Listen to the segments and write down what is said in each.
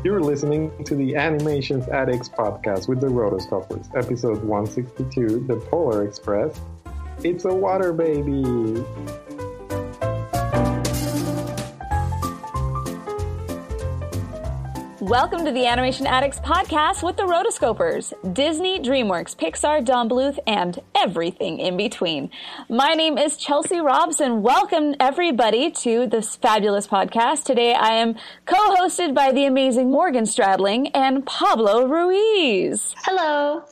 You're listening to the Animations Addicts podcast with the Rotoscopers, episode 162, The Polar Express. It's a water baby! Welcome to the Animation Addicts podcast with the Rotoscopers, Disney, DreamWorks, Pixar, Don Bluth, and everything in between. My name is Chelsea Robson. Welcome, everybody, to this fabulous podcast. Today I am co-hosted by the amazing Morgan Stradling and Pablo Ruiz. Hello.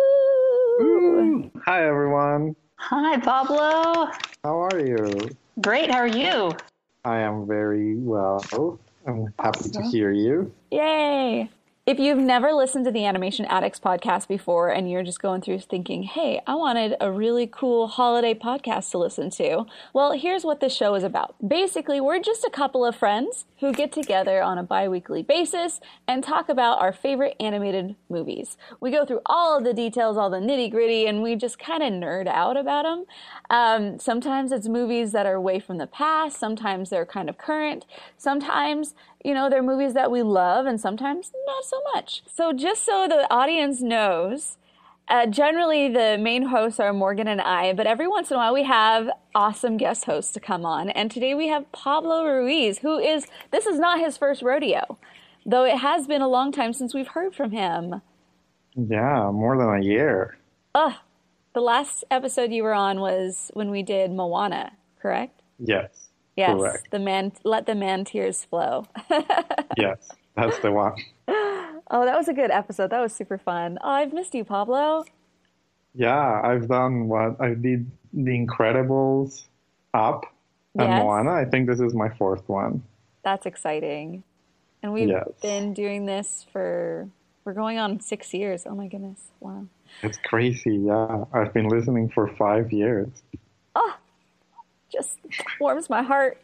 Woo. Hi, everyone. Hi, Pablo. How are you? Great. How are you? I am very well. I'm happy to hear you. Yay! If you've never listened to the Animation Addicts podcast before and you're just going through thinking, hey, I wanted a really cool holiday podcast to listen to, well, here's what this show is about. Basically, we're just a couple of friends who get together on a bi-weekly basis and talk about our favorite animated movies. We go through all of the details, all the nitty-gritty, and we just kind of nerd out about them. Sometimes it's movies that are way from the past. Sometimes they're kind of current. Sometimes, you know, they're movies that we love, and sometimes not so much. So just so the audience knows, generally the main hosts are Morgan and I, but every once in a while we have awesome guest hosts to come on. And today we have Pablo Ruiz, this is not his first rodeo, though it has been a long time since we've heard from him. Yeah, more than a year. The last episode you were on was when we did Moana, correct? Yes. Yes, correct. Let the Man Tears Flow. Yes, that's the one. Oh, that was a good episode. That was super fun. Oh, I've missed you, Pablo. Yeah, I've done I did The Incredibles, Up, and Yes. Moana. I think this is my fourth one. That's exciting. And we've Yes. been doing this we're going on 6 years. Oh my goodness. Wow. It's crazy, yeah. I've been listening for 5 years. Oh, just warms my heart.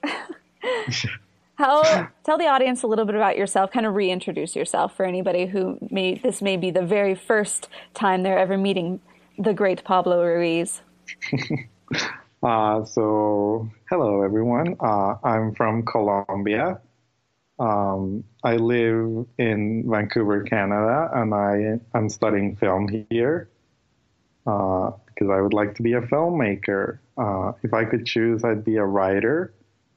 Tell the audience a little bit about yourself, kind of reintroduce yourself for anybody who this may be the very first time they're ever meeting the great Pablo Ruiz. So, hello everyone. I'm from Colombia. I live in Vancouver, Canada, and I'm studying film here because I would like to be a filmmaker. If I could choose, I'd be a writer.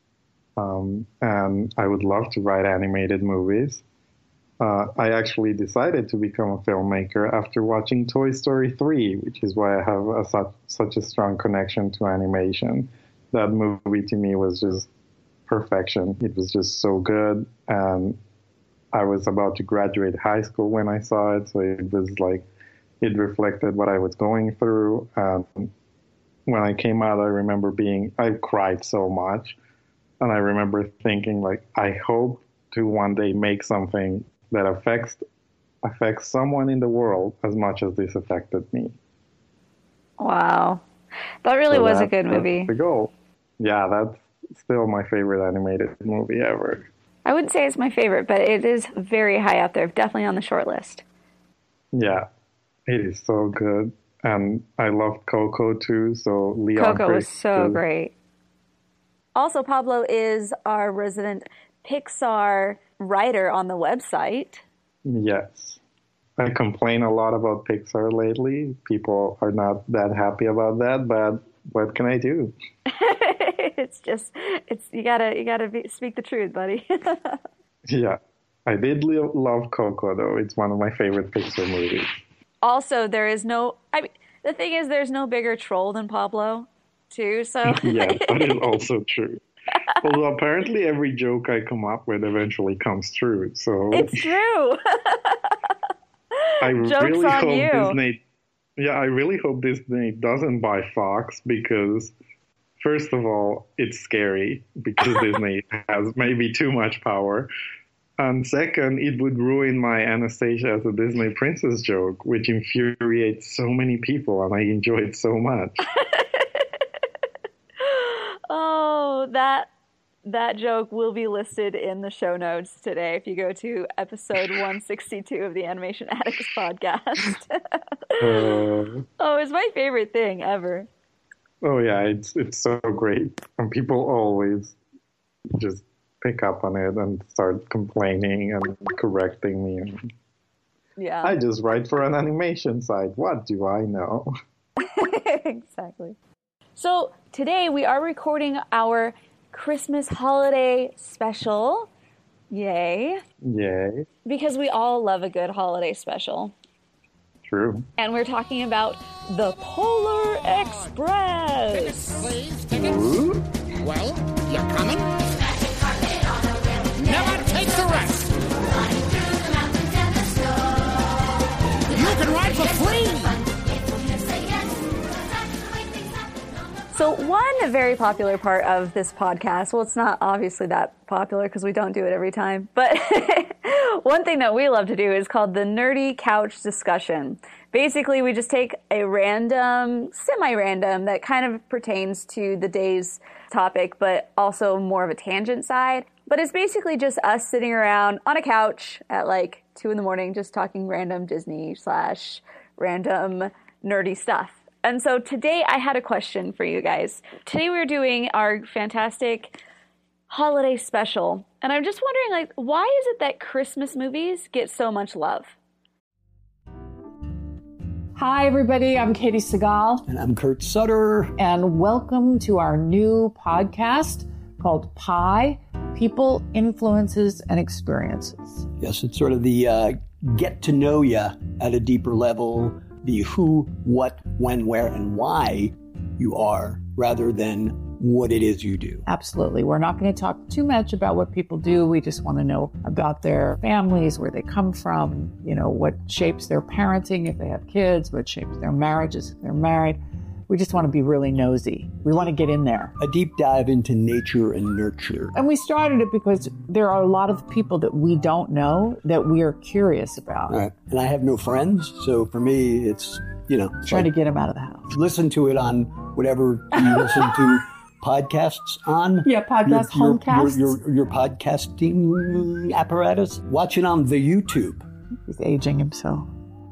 And I would love to write animated movies. I actually decided to become a filmmaker after watching Toy Story 3, which is why I have such a strong connection to animation. That movie to me was just perfection. It was just so good. And I was about to graduate high school when I saw it, so it was like, it reflected what I was going through. When I came out, I cried so much. And I remember thinking, like, I hope to one day make something that affects someone in the world as much as this affected me. Wow. That really was a good movie. That's the goal. Yeah, that's still my favorite animated movie ever. I wouldn't say it's my favorite, but it is very high up there, definitely on the short list. Yeah, it is so good. And I loved Coco too, so Leon Coco was so great. Also, Pablo is our resident Pixar writer on the website. Yes. I complain a lot about Pixar lately. People are not that happy about that, but what can I do? You gotta speak the truth, buddy. Yeah. I did love Coco, though. It's one of my favorite Pixar movies. Also, the thing is, there's no bigger troll than Pablo, too, so... Yeah, that is also true. Although apparently every joke I come up with eventually comes true, so... It's true! I Joke's really hope Disney doesn't buy Fox because, first of all, it's scary because Disney has maybe too much power. And second, it would ruin my Anastasia as a Disney princess joke, which infuriates so many people, and I enjoy it so much. Oh, that joke will be listed in the show notes today if you go to episode 162 of the Animation Addicts podcast. Oh, it's my favorite thing ever. Oh, yeah, it's so great. And people always just pick up on it and start complaining and correcting me. Yeah. I just write for an animation site. What do I know? Exactly. So today we are recording our Christmas holiday special. Yay. Yay. Because we all love a good holiday special. True. And we're talking about the Polar Express. Tickets, please. Tickets. Well, you're coming? Never take the rest. You can ride for free. So one very popular part of this podcast, well, it's not obviously that popular because we don't do it every time, but one thing that we love to do is called the Nerdy Couch Discussion. Basically, we just take a random, semi-random that kind of pertains to the day's topic, but also more of a tangent side. But it's basically just us sitting around on a couch at like 2 a.m, just talking random Disney/random nerdy stuff. And so today I had a question for you guys. Today we're doing our fantastic holiday special. And I'm just wondering, like, why is it that Christmas movies get so much love? Hi, everybody. I'm Katie Segal. And I'm Kurt Sutter. And welcome to our new podcast called Pi, People, Influences, and Experiences. Yes, it's sort of the get to know you at a deeper level, the who, what, when, where, and why you are, rather than what it is you do. Absolutely. We're not going to talk too much about what people do. We just want to know about their families, where they come from, you know, what shapes their parenting if they have kids, what shapes their marriages if they're married. We just want to be really nosy. We want to get in there. A deep dive into nature and nurture. And we started it because there are a lot of people that we don't know that we are curious about. Right. And I have no friends, so for me, it's, you know. Trying to get them out of the house. Listen to it on whatever you listen to podcasts on. Yeah, podcast, homecasts. Your podcasting apparatus. Watch it on the YouTube. He's aging himself.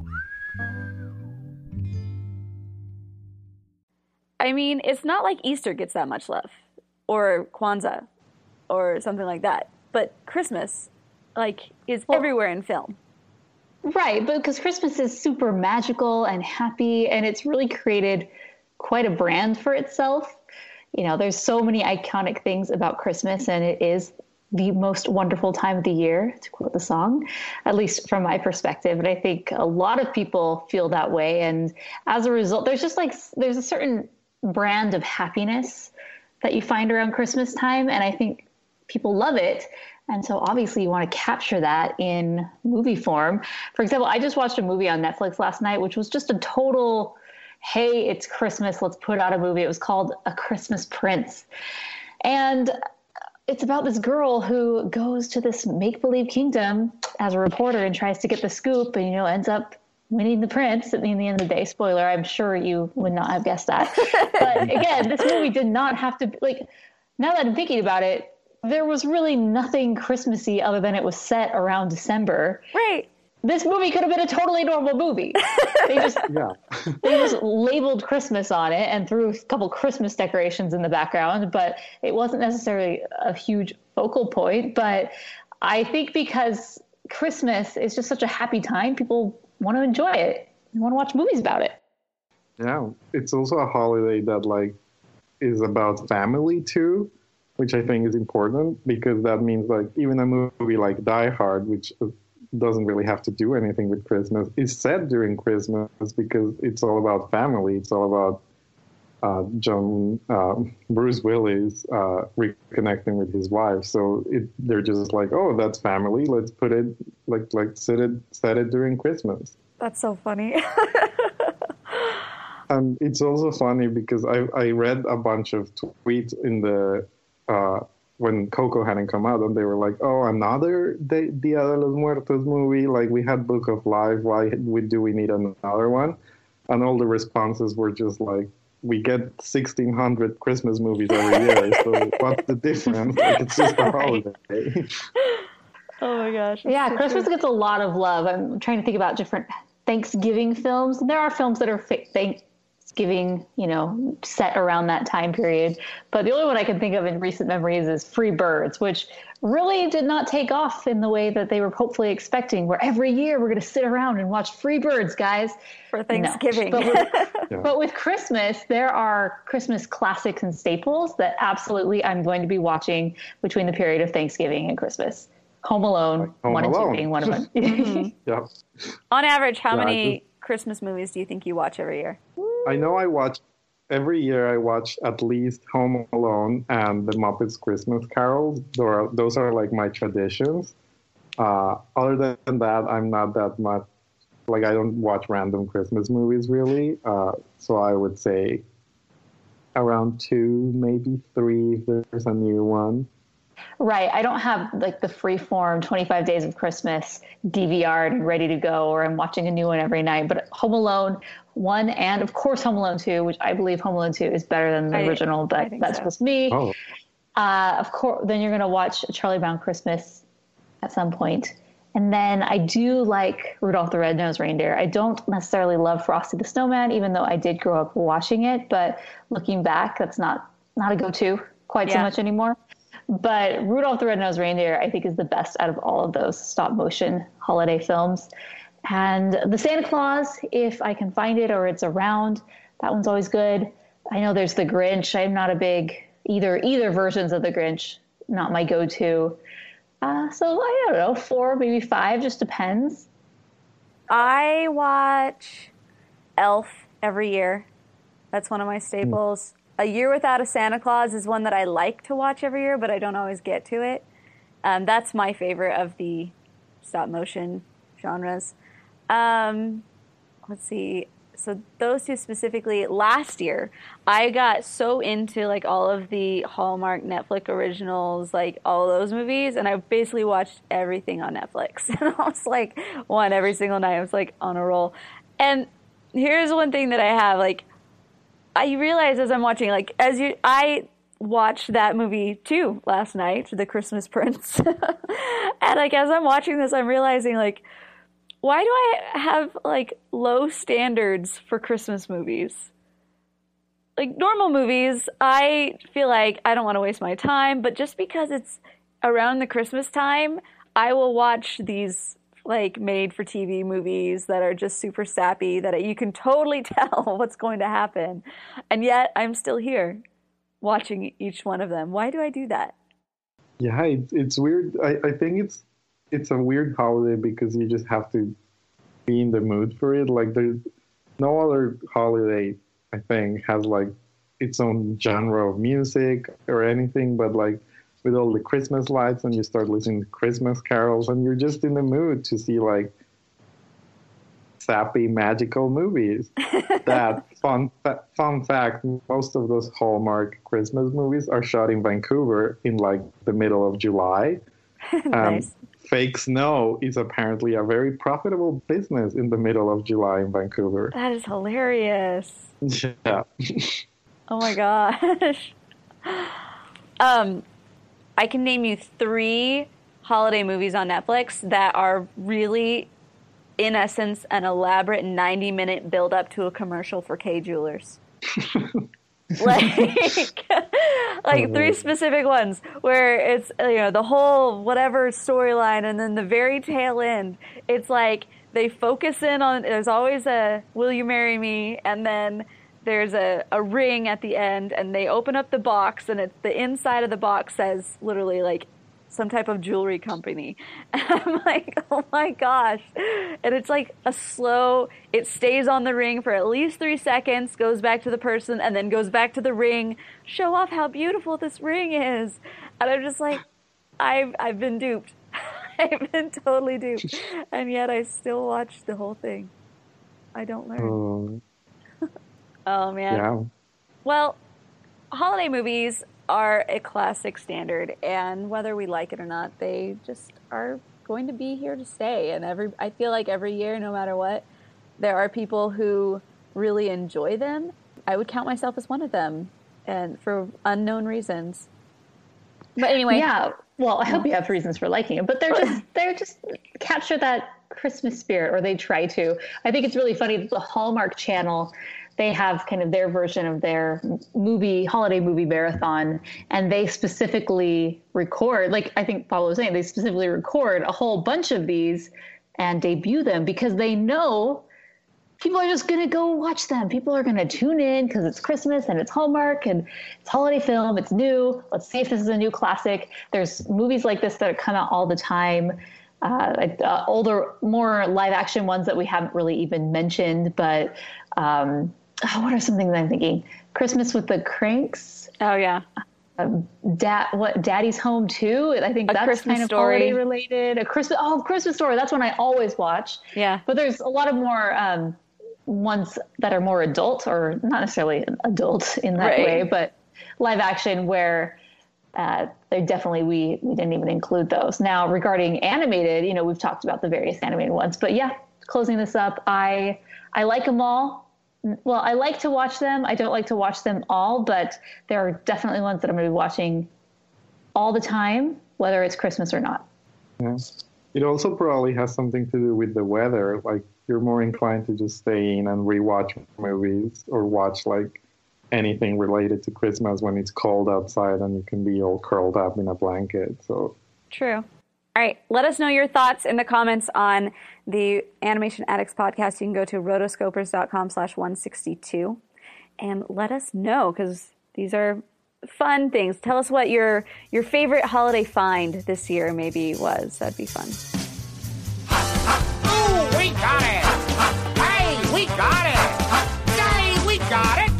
I mean, it's not like Easter gets that much love, or Kwanzaa, or something like that. But Christmas, like, is everywhere in film. Right, but because Christmas is super magical and happy, and it's really created quite a brand for itself. You know, there's so many iconic things about Christmas, and it is the most wonderful time of the year, to quote the song, at least from my perspective. And I think a lot of people feel that way. And as a result, there's a certain brand of happiness that you find around Christmas time. And I think people love it. And so obviously you want to capture that in movie form. For example, I just watched a movie on Netflix last night, which was just a total, hey, it's Christmas, let's put out a movie. It was called A Christmas Prince. And it's about this girl who goes to this make-believe kingdom as a reporter and tries to get the scoop and, you know, ends up winning the prince at the end of the day. Spoiler, I'm sure you would not have guessed that. But again, this movie did not have to, like, now that I'm thinking about it, there was really nothing Christmassy other than it was set around December. Right. This movie could have been a totally normal movie. They just labeled Christmas on it and threw a couple Christmas decorations in the background, but it wasn't necessarily a huge focal point. But I think because Christmas is just such a happy time, people want to enjoy it. They want to watch movies about it. Yeah, it's also a holiday that, like, is about family too, which I think is important, because that means, like, even a movie like Die Hard, which doesn't really have to do anything with Christmas, is set during Christmas because it's all about family. It's all about Bruce Willis reconnecting with his wife. So they're just like, oh, that's family. Let's put it set it during Christmas. That's so funny. And it's also funny because I read a bunch of tweets in the when Coco hadn't come out, and they were like, oh, another Dia de los Muertos movie? Like, we had Book of Life. Why do we need another one? And all the responses were just like, we get 1,600 Christmas movies every year, so what's the difference? Like, it's just a holiday. Oh my gosh. Yeah, Christmas gets a lot of love. I'm trying to think about different Thanksgiving films. There are films that are Thanksgiving, set around that time period. But the only one I can think of in recent memories is Free Birds, which really did not take off in the way that they were hopefully expecting, where every year we're going to sit around and watch Free Birds, guys. For Thanksgiving. No. But with Christmas, there are Christmas classics and staples that absolutely I'm going to be watching between the period of Thanksgiving and Christmas. Home Alone, Home 1 and Alone. 2 being one of them. Yeah. On average, how many Christmas movies do you think you watch every year? I know every year I watch at least Home Alone and The Muppets Christmas Carols. Those are like my traditions. Other than that, I'm not that much, I don't watch random Christmas movies really. So I would say around 2, maybe 3 if there's a new one. Right. I don't have the free-form 25 Days of Christmas DVR'd and ready to go, or I'm watching a new one every night. But Home Alone 1 and, of course, Home Alone 2, which I believe Home Alone 2 is better than the original, but that's just me. Oh. Of course, then you're going to watch Charlie Brown Christmas at some point. And then I do like Rudolph the Red-Nosed Reindeer. I don't necessarily love Frosty the Snowman, even though I did grow up watching it. But looking back, that's not a go-to quite so much anymore. But Rudolph the Red-Nosed Reindeer, I think, is the best out of all of those stop-motion holiday films. And the Santa Claus, if I can find it or it's around, that one's always good. I know there's the Grinch. I'm not a big either versions of the Grinch, not my go-to. So I don't know, 4, maybe 5, just depends. I watch Elf every year. That's one of my staples. A Year Without a Santa Claus is one that I like to watch every year, but I don't always get to it. That's my favorite of the stop-motion genres. Let's see. So those two specifically, last year, I got so into all of the Hallmark Netflix originals, all of those movies, and I basically watched everything on Netflix. And I was one every single night. I was on a roll. And here's one thing that I have, I realize as I'm watching, I watched that movie too last night, The Christmas Prince. And as I'm watching this, I'm realizing why do I have low standards for Christmas movies? Normal movies, I feel I don't want to waste my time, but just because it's around the Christmas time, I will watch these made for TV movies that are just super sappy, that you can totally tell what's going to happen. And yet I'm still here watching each one of them. Why do I do that? Yeah, it's weird. I think it's a weird holiday because you just have to be in the mood for it. There's no other holiday, I think, has its own genre of music or anything, but with all the Christmas lights and you start listening to Christmas carols and you're just in the mood to see sappy, magical movies. That fun fact, most of those Hallmark Christmas movies are shot in Vancouver in the middle of July. Nice. Fake snow is apparently a very profitable business in the middle of July in Vancouver. That is hilarious. Yeah. Oh my gosh. I can name you 3 holiday movies on Netflix that are really, in essence, an elaborate 90-minute build-up to a commercial for Kay Jewelers. 3 specific ones where it's, the whole whatever storyline, and then the very tail end, it's they focus in on, there's always a "Will you marry me?" and then there's a ring at the end, and they open up the box, and it's the inside of the box says literally some type of jewelry company. And I'm oh my gosh. And it's a slow, it stays on the ring for at least 3 seconds, goes back to the person, and then goes back to the ring, show off how beautiful this ring is. And I'm just I've been duped. I've been totally duped. And yet I still watch the whole thing. I don't learn. Oh, man. Yeah. Well, holiday movies are a classic standard, and whether we like it or not, they just are going to be here to stay. And I feel every year, no matter what, there are people who really enjoy them. I would count myself as one of them, and for unknown reasons. But anyway. Yeah. Well, I hope you have reasons for liking it, but they're just capture that Christmas spirit, or they try to. I think it's really funny that the Hallmark Channel, they have kind of their version of their holiday movie marathon, and they specifically record, like I think Pablo was saying, they specifically record a whole bunch of these and debut them because they know people are just going to go watch them. People are going to tune in because it's Christmas and it's Hallmark and it's holiday film. It's new. Let's see if this is a new classic. There's movies like this that come out all the time. Older, more live action ones that we haven't really even mentioned. But what are some things I'm thinking? Christmas with the Cranks. Oh, yeah. Daddy's Home Too. I think that's Christmas kind of Story. holiday related. Christmas Story. That's one I always watch. Yeah. But there's a lot of more ones that are more adult, or not necessarily adult in that way, but live action where they definitely, we didn't even include those. Now, regarding animated, we've talked about the various animated ones, but yeah, closing this up, I like them all. Well, I like to watch them. I don't like to watch them all, but there are definitely ones that I'm going to be watching all the time, whether it's Christmas or not. Yeah. It also probably has something to do with the weather. Like, you're more inclined to just stay in and rewatch movies or watch like anything related to Christmas when it's cold outside and you can be all curled up in a blanket. So true. All right. Let us know your thoughts in the comments on the Animation Addicts podcast. You can go to rotoscopers.com/162 and let us know, because these are fun things. Tell us what your favorite holiday find this year maybe was. That'd be fun. Ooh, we got it! Hey, we got it! Yay, we got it!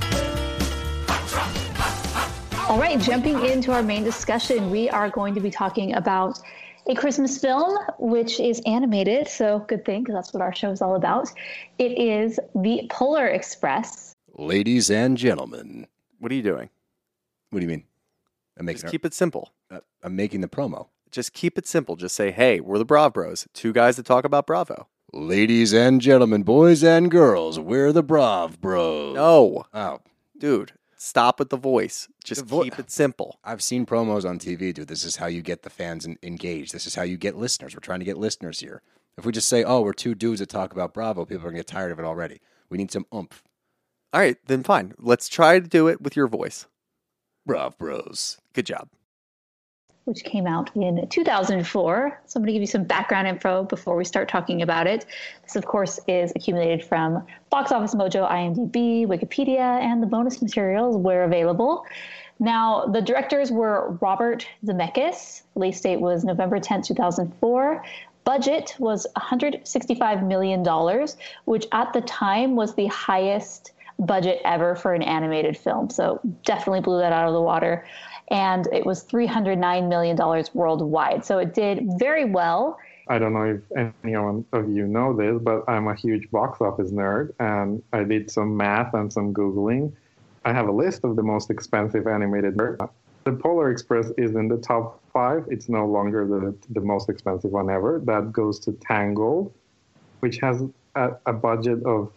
All right, jumping into our main discussion, we are going to be talking about a Christmas film, which is animated. So good thing, because that's what our show is all about. It is The Polar Express. Ladies and gentlemen. What are you doing? What do you mean? Just keep it simple. I'm making the promo. Just keep it simple. Just say, hey, we're the Brav Bros. Two guys that talk about Bravo. Ladies and gentlemen, boys and girls, we're the Brav Bros. No. Oh. Dude, stop with the voice. Just keep it simple. I've seen promos on TV, dude. This is how you get the fans engaged. This is how you get listeners. We're trying to get listeners here. If we just say, oh, we're two dudes that talk about Bravo, people are going to get tired of it already. We need some oomph. All right, then fine. Let's try to do it with your voice. Brav Bros. Good job. Which came out in 2004. So I'm going to give you some background info before we start talking about it. This, of course, is accumulated from Box Office Mojo, IMDb, Wikipedia, and the bonus materials where available. Now, the directors were Robert Zemeckis. Release date was November 10th, 2004. Budget was $165 million, which at the time was the highest budget ever for an animated film. So definitely blew that out of the water. And it was $309 million worldwide. So it did very well. I don't know if anyone of you know this, but I'm a huge box office nerd, and I did some math and some Googling. I have a list of the most expensive animated movies. The Polar Express is in the top 5. It's no longer the most expensive one ever. That goes to Tangled, which has a budget of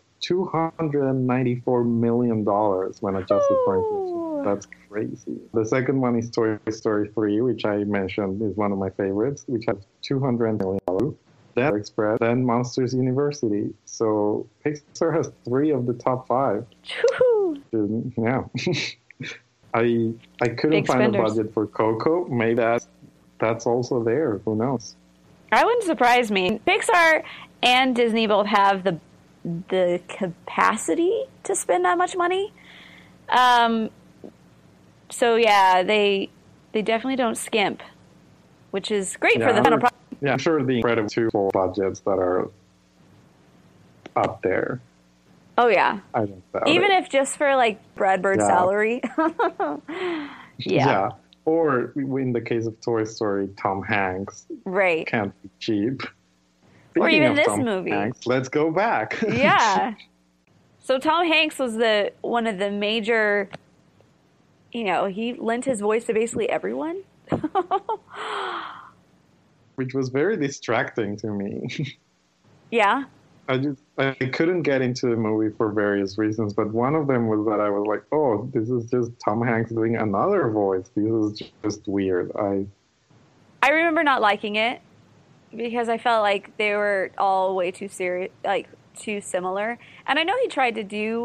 $294 million when adjusted for inflation. That's crazy. The second one is Toy Story 3, which I mentioned is one of my favorites, which has $200 million. Then Express, then Monsters University. So Pixar has 3 of the top 5. Yeah. I couldn't find a budget for Coco. Maybe that's also there. Who knows? That wouldn't surprise me. Pixar and Disney both have the capacity to spend that much money. So yeah, they definitely don't skimp, which is great for the final product. Yeah, I'm sure the Incredible 2 full budgets that are up there. Oh yeah. I don't doubt Even it. if just for like Brad Bird's salary. Yeah. Or in the case of Toy Story, Tom Hanks. Right. Can't be cheap. Or Speaking even of this Tom movie. Hanks, let's go back. Yeah. So Tom Hanks was one of the major, he lent his voice to basically everyone. Which was very distracting to me. Yeah. I couldn't get into the movie for various reasons, but one of them was that I was like, oh, this is just Tom Hanks doing another voice. This is just weird. I remember not liking it because I felt like they were all way too serious, like too similar. And I know he tried to do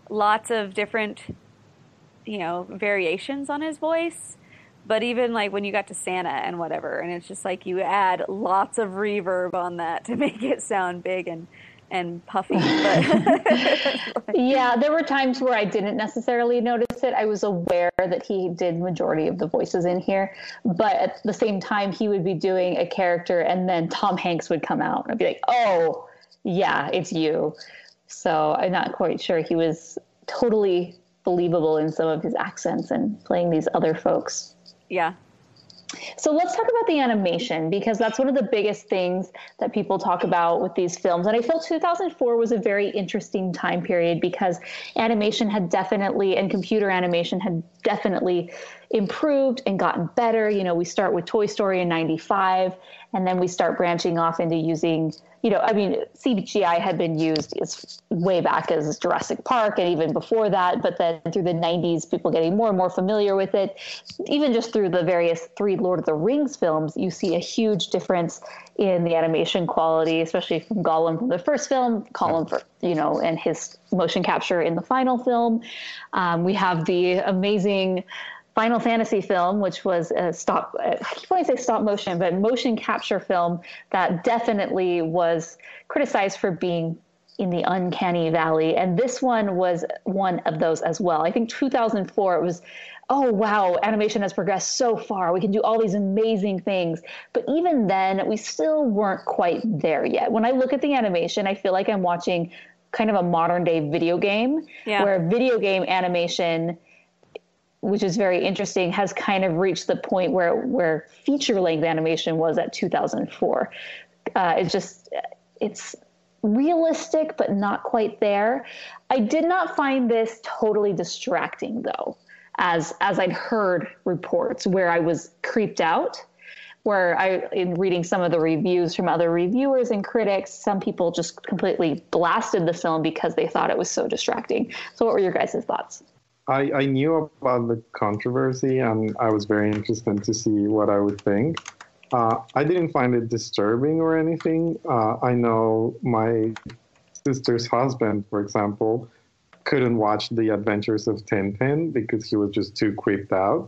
lots of different, variations on his voice. But even like when you got to Santa and whatever, and it's just like you add lots of reverb on that to make it sound big and puffy. But yeah, there were times where I didn't necessarily notice it. I was aware that he did majority of the voices in here, but at the same time, he would be doing a character, and then Tom Hanks would come out, and I'd be like, "Oh, yeah, it's you." So I'm not quite sure he was totally believable in some of his accents and playing these other folks. Yeah. So let's talk about the animation, because that's one of the biggest things that people talk about with these films. And I feel 2004 was a very interesting time period because animation had definitely, and computer animation had definitely improved and gotten better. We start with Toy Story in 95, and then we start branching off into using, CGI had been used as way back as Jurassic Park and even before that. But then through the 90s, people getting more and more familiar with it. Even just through the various 3 Lord of the Rings films, you see a huge difference in the animation quality, especially from Gollum from the first film, Gollum and his motion capture in the final film. We have the amazing Final Fantasy film, which was I keep wanting to say stop motion, but motion capture film that definitely was criticized for being in the uncanny valley. And this one was one of those as well. I think 2004, it was, oh, wow, animation has progressed so far. We can do all these amazing things. But even then, we still weren't quite there yet. When I look at the animation, I feel like I'm watching kind of a modern day video game, where video game animation, which is very interesting, has kind of reached the point where feature-length animation was at 2004. It's realistic, but not quite there. I did not find this totally distracting, though, as I'd heard reports where I was creeped out, in reading some of the reviews from other reviewers and critics, some people just completely blasted the film because they thought it was so distracting. So what were your guys' thoughts? I knew about the controversy, and I was very interested to see what I would think. I didn't find it disturbing or anything. I know my sister's husband, for example, couldn't watch The Adventures of Tintin because he was just too creeped out.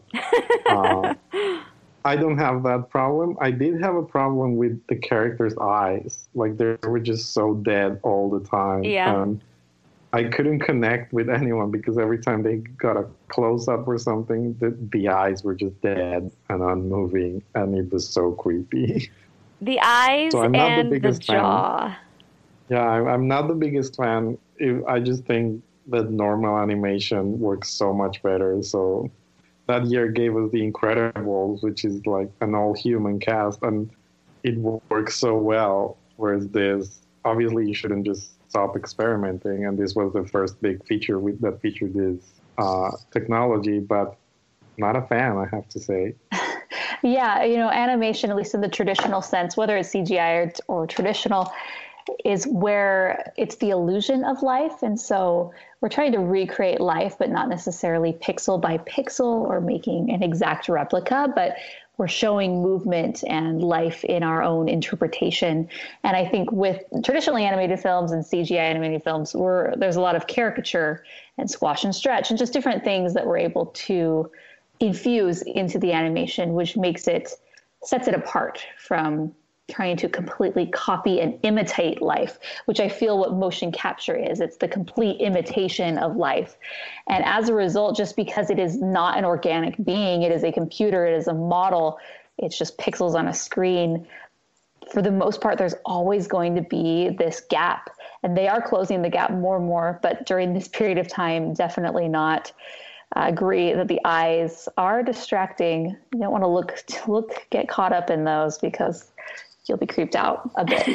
I don't have that problem. I did have a problem with the characters' eyes. Like, they were just so dead all the time. Yeah. I couldn't connect with anyone because every time they got a close-up or something, the eyes were just dead and unmoving, and it was so creepy. The eyes so and the jaw. Fan. Yeah, I'm not the biggest fan. I just think that normal animation works so much better. So that year gave us The Incredibles, which is like an all-human cast, and it works so well, whereas this, obviously you shouldn't just stop experimenting, and this was the first big feature that featured this technology, but not a fan, I have to say. Yeah, animation, at least in the traditional sense, whether it's CGI or traditional, is where it's the illusion of life. And so we're trying to recreate life, but not necessarily pixel by pixel or making an exact replica, but we're showing movement and life in our own interpretation. And I think with traditionally animated films and CGI animated films, there's a lot of caricature and squash and stretch and just different things that we're able to infuse into the animation, which sets it apart from trying to completely copy and imitate life, which I feel what motion capture is. It's the complete imitation of life. And as a result, just because it is not an organic being, it is a computer, it is a model, it's just pixels on a screen. For the most part, there's always going to be this gap. And they are closing the gap more and more, but during this period of time, definitely not. I agree that the eyes are distracting. You don't want to get caught up in those because you'll be creeped out a bit.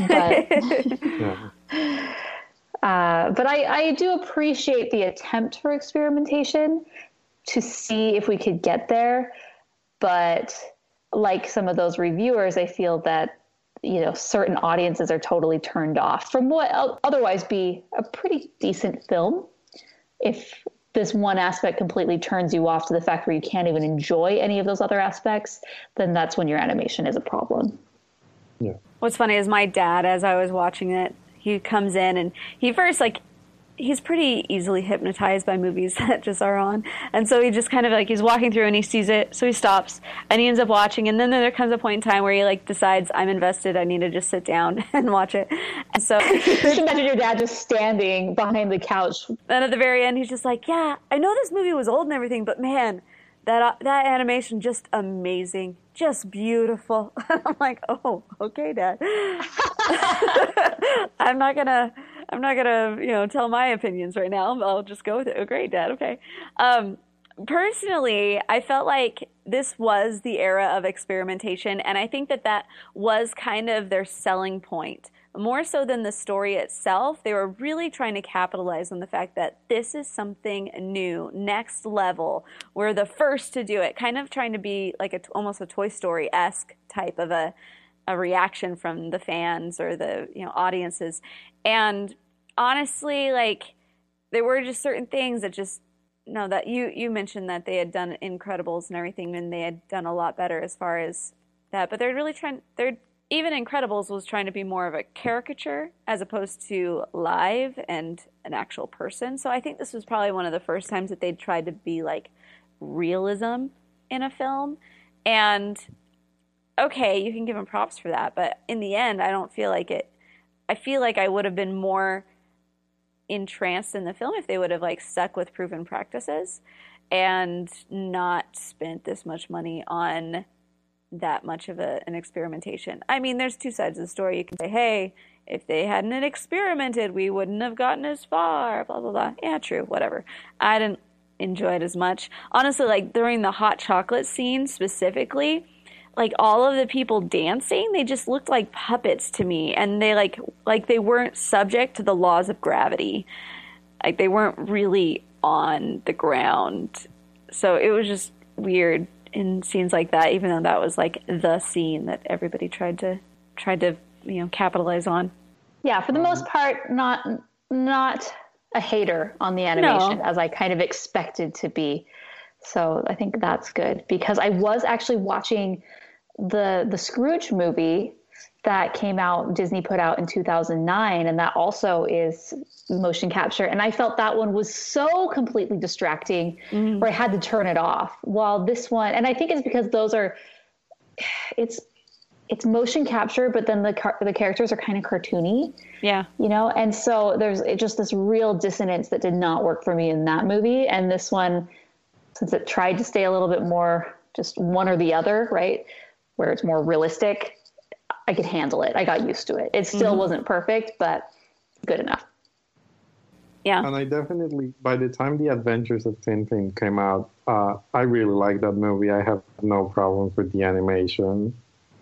But I do appreciate the attempt for experimentation to see if we could get there. But like some of those reviewers, I feel that certain audiences are totally turned off from what otherwise be a pretty decent film. If this one aspect completely turns you off to the fact where you can't even enjoy any of those other aspects, then that's when your animation is a problem. Yeah. What's funny is my dad, as I was watching it, he comes in and he first he's pretty easily hypnotized by movies that just are on. And so he just kind of like, he's walking through and he sees it. So he stops and he ends up watching. And then there comes a point in time where he like decides, I'm invested. I need to just sit down and watch it. And so just imagine your dad just standing behind the couch. And at the very end, he's just like, yeah, I know this movie was old and everything, but man, that animation, just amazing, just beautiful. I'm like, oh, okay, Dad. I'm not gonna, tell my opinions right now. I'll just go with it. Oh, great, Dad. Okay. Personally, I felt like this was the era of experimentation, and I think that was kind of their selling point. More so than the story itself, they were really trying to capitalize on the fact that this is something new, next level. We're the first to do it, kind of trying to be like almost a Toy Story-esque type of a reaction from the fans or the audiences. And honestly, like, there were just certain things that just, no, that you mentioned that they had done Incredibles and everything, and they had done a lot better as far as that. But they're really even Incredibles was trying to be more of a caricature as opposed to live and an actual person. So I think this was probably one of the first times that they'd tried to be like realism in a film. And okay, you can give them props for that, but in the end, I don't feel like it. I feel like I would have been more entranced in the film if they would have like stuck with proven practices and not spent this much money on that much of an experimentation. I mean, there's two sides of the story. You can say, hey, if they hadn't experimented, we wouldn't have gotten as far, blah, blah, blah. Yeah, true, whatever. I didn't enjoy it as much. Honestly, like during the hot chocolate scene specifically, like all of the people dancing, they just looked like puppets to me. And they like they weren't subject to the laws of gravity. Like they weren't really on the ground. So it was just weird in scenes like that, even though that was like the scene that everybody tried to capitalize on. Yeah, for the most part, not a hater on the animation, as I kind of expected to be. So I think that's good, because I was actually watching the Scrooge movie that came out, Disney put out in 2009, and that also is motion capture. And I felt that one was so completely distracting where I had to turn it off. While this one, and I think it's because it's motion capture, but then the characters are kind of cartoony. Yeah. And so there's just this real dissonance that did not work for me in that movie. And this one, since it tried to stay a little bit more just one or the other, right, where it's more realistic, I could handle it. I got used to it. It still wasn't perfect, but good enough. Yeah. And I definitely, by the time The Adventures of Tintin came out, I really liked that movie. I have no problems with the animation.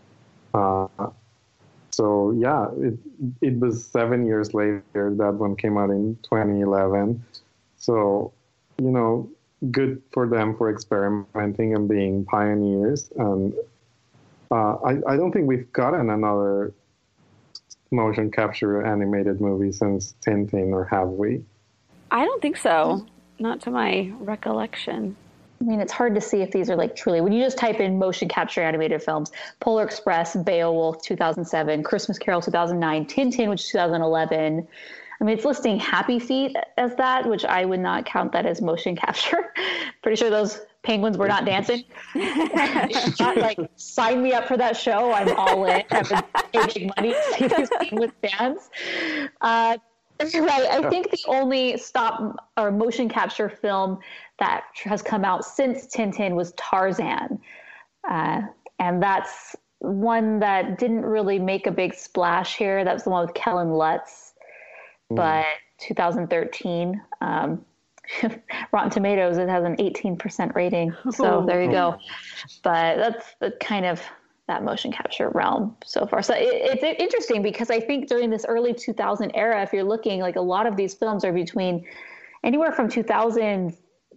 So yeah, it was 7 years later. That one came out in 2011. So, good for them for experimenting and being pioneers. And I don't think we've gotten another motion capture animated movie since Tintin, or have we? I don't think so. Not to my recollection. I mean, it's hard to see if these are like truly, when you just type in motion capture animated films, Polar Express, Beowulf 2007, Christmas Carol 2009, Tintin, which is 2011. I mean, it's listing Happy Feet as that, which I would not count that as motion capture. Pretty sure those penguins were not dancing. Not like, sign me up for that show. I'm all in. I would pay big money to see these penguins dance. Right. I think the only stop or motion capture film that has come out since Tintin was Tarzan. And that's one that didn't really make a big splash here. That was the one with Kellen Lutz. But 2013, Rotten Tomatoes, it has an 18% rating. So there you go. But that's the kind of that motion capture realm so far. So it's interesting, because I think during this early 2000 era, if you're looking, like a lot of these films are between anywhere from 2004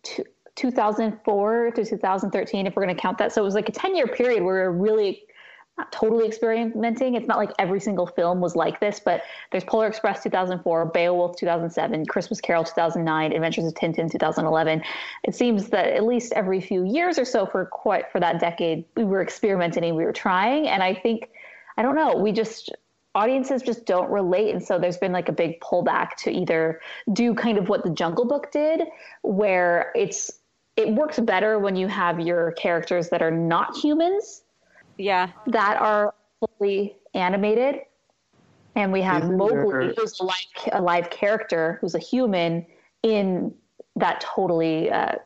to 2013, if we're going to count that. So it was like a 10-year period where we're really not totally experimenting. It's not like every single film was like this, but there's Polar Express 2004, Beowulf 2007, Christmas Carol 2009, Adventures of Tintin 2011. It seems that at least every few years or so for that decade, we were experimenting and we were trying. And I think, I don't know, audiences just don't relate. And so there's been like a big pullback to either do kind of what the Jungle Book did, where it works better when you have your characters that are not humans. Yeah. That are fully animated. And we have Mowgli, who's a live character, who's a human in that totally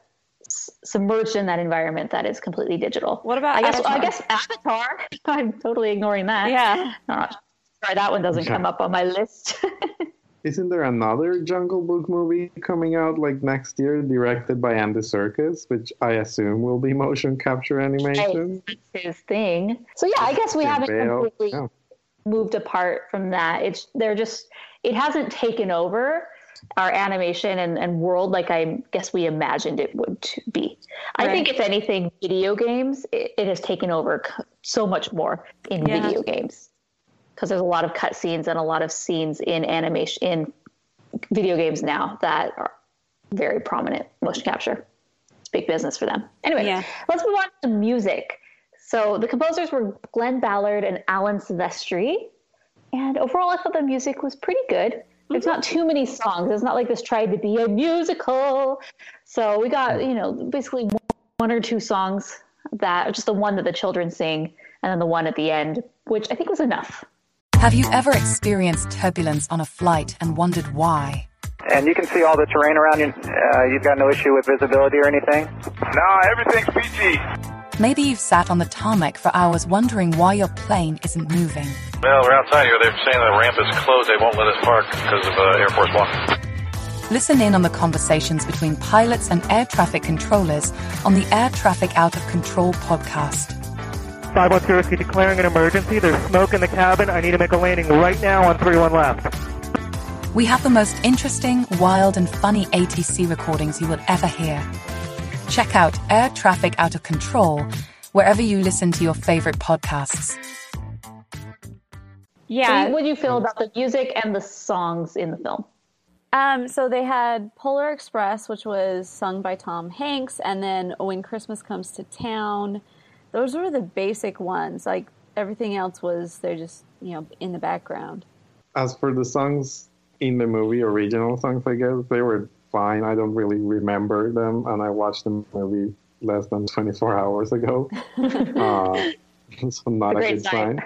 submerged in that environment that is completely digital. What about I guess Avatar. I'm totally ignoring that. Yeah. Sorry, that one doesn't come up on my list. Isn't there another Jungle Book movie coming out like next year, directed by Andy Serkis, which I assume will be motion capture animation? That's his thing. So yeah, I guess we haven't completely moved apart from that. It hasn't taken over our animation and world like I guess we imagined it would be. I think if anything, video games, it has taken over so much more in video games, because there's a lot of cutscenes and a lot of scenes in animation in video games now that are very prominent motion capture. It's big business for them. Anyway, let's move on to music. So the composers were Glenn Ballard and Alan Silvestri. And overall, I thought the music was pretty good. There's not too many songs. It's not like this tried to be a musical. So we got, basically one or two songs just the one that the children sing, and then the one at the end, which I think was enough. Have you ever experienced turbulence on a flight and wondered why? And you can see all the terrain around you. You've got no issue with visibility or anything? No, everything's PG. Maybe you've sat on the tarmac for hours wondering why your plane isn't moving. Well, we're outside here. They're saying the ramp is closed. They won't let us park because of Air Force One. Listen in on the conversations between pilots and air traffic controllers on the Air Traffic Out of Control podcast. 510 declaring an emergency. There's smoke in the cabin. I need to make a landing right now on 31 left. We have the most interesting, wild, and funny ATC recordings you will ever hear. Check out Air Traffic Out of Control wherever you listen to your favorite podcasts. Yeah. What do you feel about the music and the songs in the film? So they had Polar Express, which was sung by Tom Hanks, and then When Christmas Comes to Town. Those were the basic ones. Like everything else they're just, in the background. As for the songs in the movie, original songs, I guess, they were fine. I don't really remember them, and I watched the movie less than 24 hours ago. So not a good sign.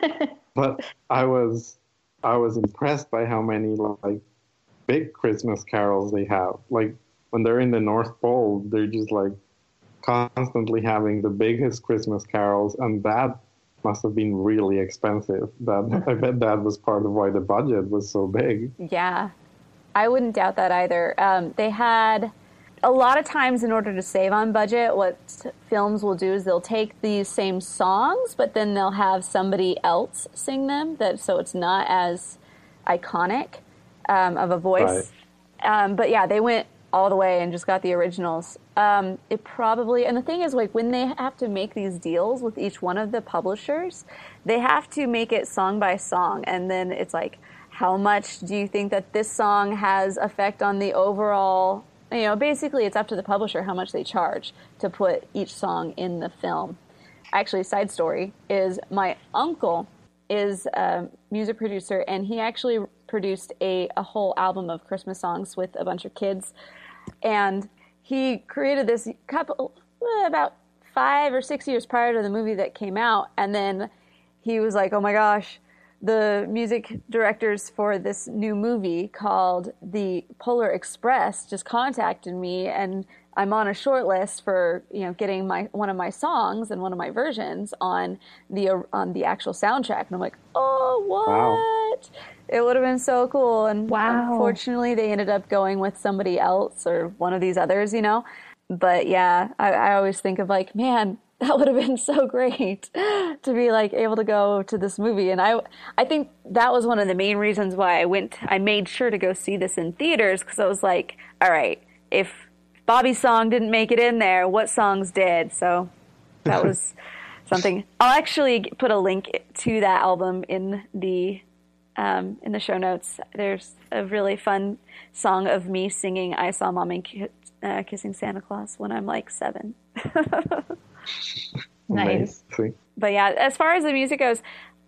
But I was impressed by how many like big Christmas carols they have. Like when they're in the North Pole, they're just like constantly having the biggest Christmas carols, and that must have been really expensive. I bet that was part of why the budget was so big. Yeah, I wouldn't doubt that either. They had a lot of times, in order to save on budget, what films will do is they'll take these same songs, but then they'll have somebody else sing them, so it's not as iconic of a voice. Right. But yeah, they went all the way and just got the originals. And the thing is, like, when they have to make these deals with each one of the publishers, they have to make it song by song, and then it's like, how much do you think that this song has effect on the overall? Basically, it's up to the publisher how much they charge to put each song in the film. Actually, side story is my uncle is a music producer, and he actually produced a whole album of Christmas songs with a bunch of kids. And he created this about 5 or 6 years prior to the movie that came out. And then he was like, oh my gosh, the music directors for this new movie called The Polar Express just contacted me, and I'm on a short list for getting one of my songs and one of my versions on the actual soundtrack. And I'm like, oh, what? Wow. It would have been so cool. And unfortunately, they ended up going with somebody else or one of these others, But yeah, I always think of like, man, that would have been so great to be like able to go to this movie. And I think that was one of the main reasons why I made sure to go see this in theaters, because I was like, all right, if Bobby's song didn't make it in there, what songs did? So that was something. I'll actually put a link to that album in the show notes. There's a really fun song of me singing I Saw Mommy Kissing Santa Claus when I'm like 7. Nice. But yeah, as far as the music goes,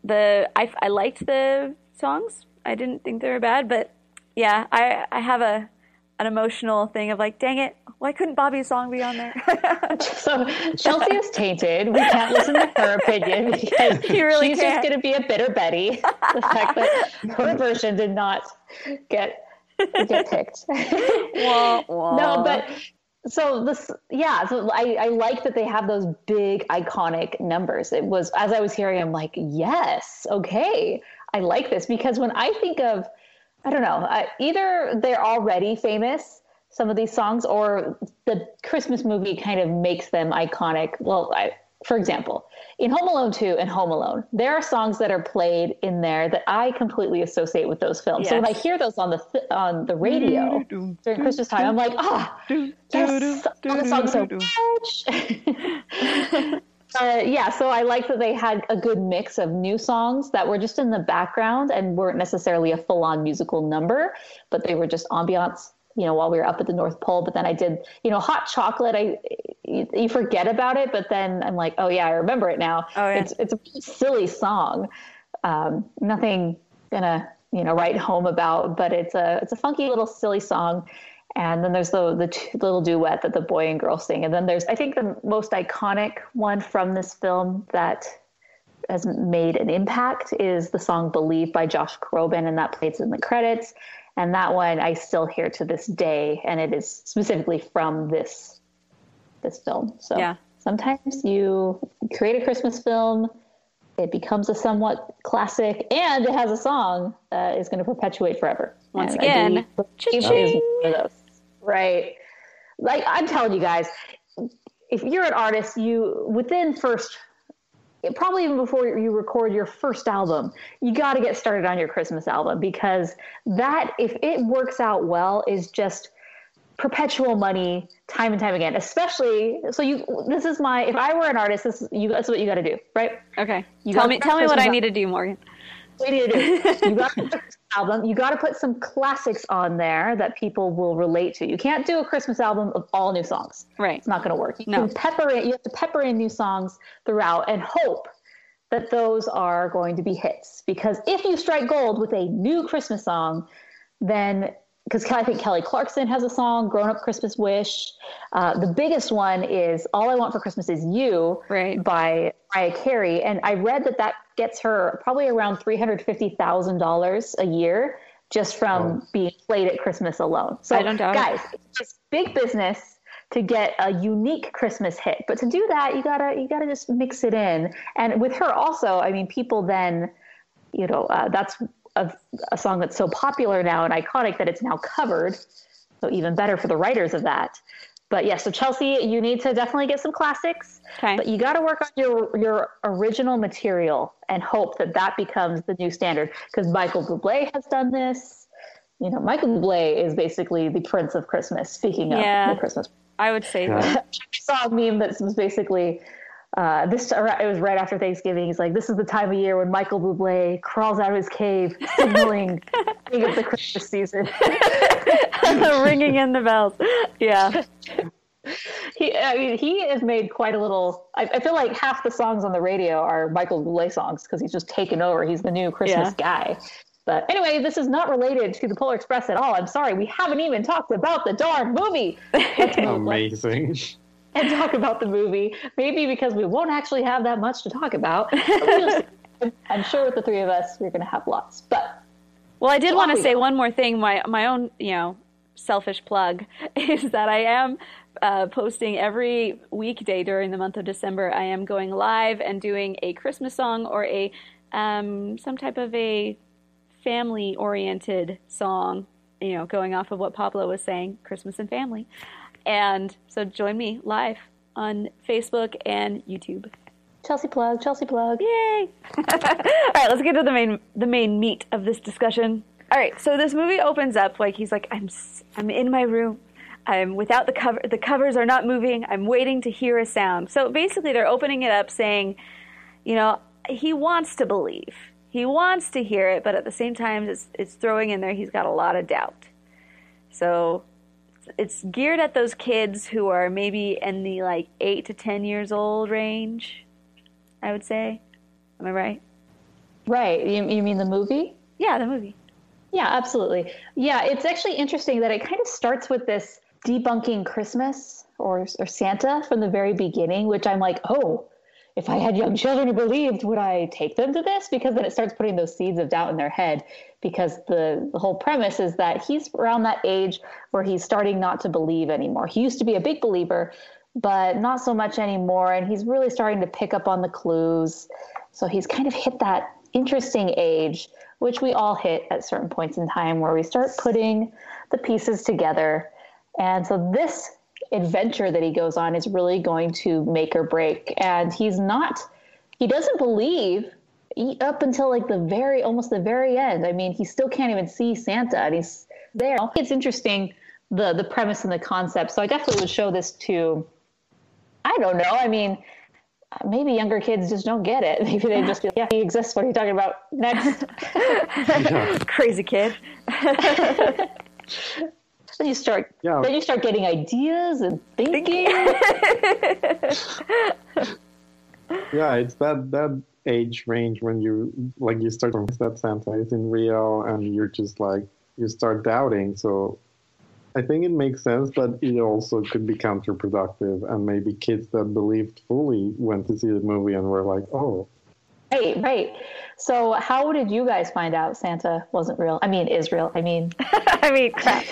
I liked the songs. I didn't think they were bad, but yeah, I have an emotional thing of like, dang it, why couldn't Bobby's song be on there? So Chelsea is tainted. We can't listen to her opinion because she's just going to be a bitter Betty. The fact that her version did not get picked. No, but so I like that they have those big iconic numbers. It was, as I was hearing, I'm like, yes, okay, I like this, because when I think of, I don't know, either they're already famous, some of these songs, or the Christmas movie kind of makes them iconic. Well, for example, in Home Alone 2 and Home Alone, there are songs that are played in there that I completely associate with those films. Yes. So when I hear those on the radio during Christmas time, I'm like, yes, the song's so much. So I like that they had a good mix of new songs that were just in the background and weren't necessarily a full-on musical number, but they were just ambiance, while we were up at the North Pole. But then I did, Hot Chocolate, you forget about it, but then I'm like, oh yeah, I remember it now. Oh, yeah. It's a silly song. Nothing gonna, write home about, but it's a funky little silly song. And then there's the little duet that the boy and girl sing. And then there's, I think, the most iconic one from this film that has made an impact is the song Believe by Josh Groban, and that plays in the credits. And that one I still hear to this day, and it is specifically from this film. So sometimes you create a Christmas film, it becomes a somewhat classic, and it has a song that is going to perpetuate forever. Once again, cha-ching. Right. Like, I'm telling you guys, if you're an artist, probably even before you record your first album, you got to get started on your Christmas album, because that, if it works out well, is just perpetual money time and time again. Especially, if I were an artist, that's what you got to do, right? Okay. Tell me what I need to do, Morgan. What do you need to do? You got to put this album. You got to put some classics on there that people will relate to. You can't do a Christmas album of all new songs. Right. It's not going to work. You have to pepper in new songs throughout and hope that those are going to be hits. Because if you strike gold with a new Christmas song, then, because I think Kelly Clarkson has a song, Grown Up Christmas Wish. The biggest one is All I Want for Christmas Is You by Mariah Carey. And I read that gets her probably around $350,000 a year just from being played at Christmas alone. So I don't doubt guys, it's big business to get a unique Christmas hit. But to do that, you gotta just mix it in. And with her also, I mean, people then, that's a song that's so popular now and iconic that it's now covered. So even better for the writers of that. But yeah, so Chelsea, you need to definitely get some classics. Okay. But you got to work on your original material and hope that becomes the new standard. Because Michael Bublé has done this. Michael Bublé is basically the Prince of Christmas. Speaking of the Christmas, I would say that. I saw a meme that was basically it was right after Thanksgiving. He's like, this is the time of year when Michael Bublé crawls out of his cave, signaling of the Christmas season. Ringing in the bells. Yeah. He has made quite a little, I feel like half the songs on the radio are Michael Bublé songs because he's just taken over. He's the new Christmas guy. But anyway, this is not related to the Polar Express at all. I'm sorry. We haven't even talked about the darn movie. Amazing. And talk about the movie, maybe because we won't actually have that much to talk about. I'm sure with the three of us, we're going to have lots. But I did want to say one more thing. My own, selfish plug is that I am posting every weekday during the month of December. I am going live and doing a Christmas song or a some type of a family-oriented song. Going off of what Pablo was saying, Christmas and family. And so join me live on Facebook and YouTube. Chelsea plug. Yay! All right, let's get to the main meat of this discussion. All right, so this movie opens up like he's like, I'm in my room. I'm without the cover. The covers are not moving. I'm waiting to hear a sound. So basically, they're opening it up saying, he wants to believe. He wants to hear it, but at the same time, it's throwing in there he's got a lot of doubt. So it's geared at those kids who are maybe in the 8 to 10 years old range, I would say. Am I right? Right. You mean the movie? Yeah, the movie. Yeah, absolutely. Yeah, it's actually interesting that it kind of starts with this debunking Christmas or Santa from the very beginning, which I'm like, oh, if I had young children who believed, would I take them to this? Because then it starts putting those seeds of doubt in their head, because the whole premise is that he's around that age where he's starting not to believe anymore. He used to be a big believer, but not so much anymore. And he's really starting to pick up on the clues. So he's kind of hit that interesting age, which we all hit at certain points in time, where we start putting the pieces together. And so this adventure that he goes on is really going to make or break. And he doesn't believe up until like almost the very end. I mean, he still can't even see Santa, and he's there. It's interesting, the premise and the concept. So I definitely would show this to, I don't know. I mean, maybe younger kids just don't get it. Maybe they just be like, yeah, he exists. What are you talking about next? Crazy kid. Then you start getting ideas and thinking. Yeah, it's that age range when you start to that Santa isn't real, and you're just like, you start doubting. So I think it makes sense, but it also could be counterproductive, and maybe kids that believed fully went to see the movie and were like, oh. Right. So how did you guys find out Santa wasn't real? I mean, is real. I mean, crap.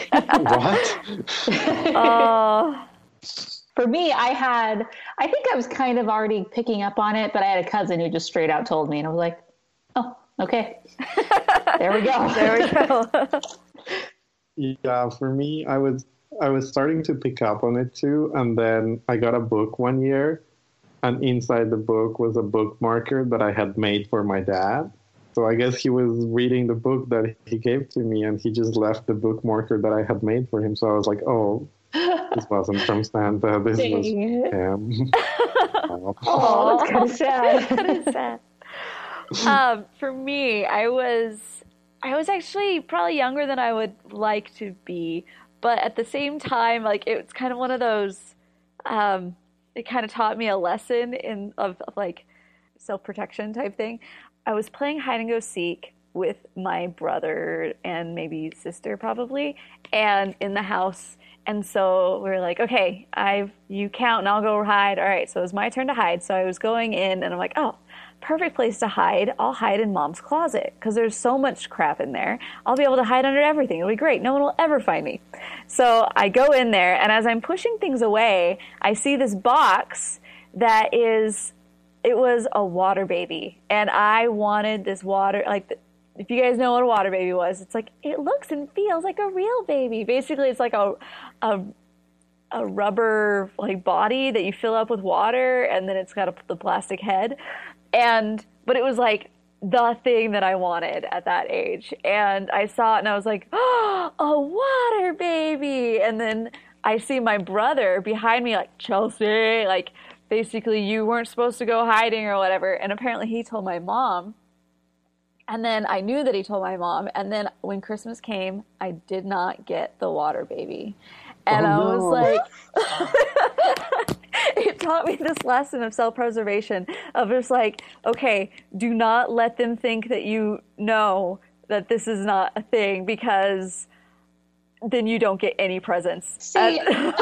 What? For me, I think I was kind of already picking up on it, but I had a cousin who just straight out told me, and I was like, oh, okay. There we go. Yeah, for me, I was starting to pick up on it too, and then I got a book one year, and inside the book was a bookmarker that I had made for my dad. So I guess he was reading the book that he gave to me, and he just left the bookmarker that I had made for him. So I was like, oh, this wasn't from Santa, this was him. Oh, that's kind of sad. That is sad. For me, I was actually probably younger than I would like to be, but at the same time, like, it's kind of one of those, it kind of taught me a lesson of like self-protection type thing. I was playing hide and go seek with my brother and maybe sister probably, and in the house. And so we were like, okay, you count and I'll go hide. All right. So it was my turn to hide. So I was going in and I'm like, oh, perfect place to hide. I'll hide in Mom's closet because there's so much crap in there. I'll be able to hide under everything. It'll be great. No one will ever find me. So I go in there, and as I'm pushing things away, I see this box that it was a water baby. And I wanted this water, like, if you guys know what a water baby was, it's like, it looks and feels like a real baby. Basically, it's like a rubber like body that you fill up with water, and then it's got the plastic head. But it was like the thing that I wanted at that age. And I saw it and I was like, oh, a water baby. And then I see my brother behind me like, Chelsea, like, basically you weren't supposed to go hiding or whatever. And apparently he told my mom. And then I knew that he told my mom. And then when Christmas came, I did not get the water baby. And I was like, it taught me this lesson of self-preservation, of just like, okay, do not let them think that you know that this is not a thing, because then you don't get any presents. See,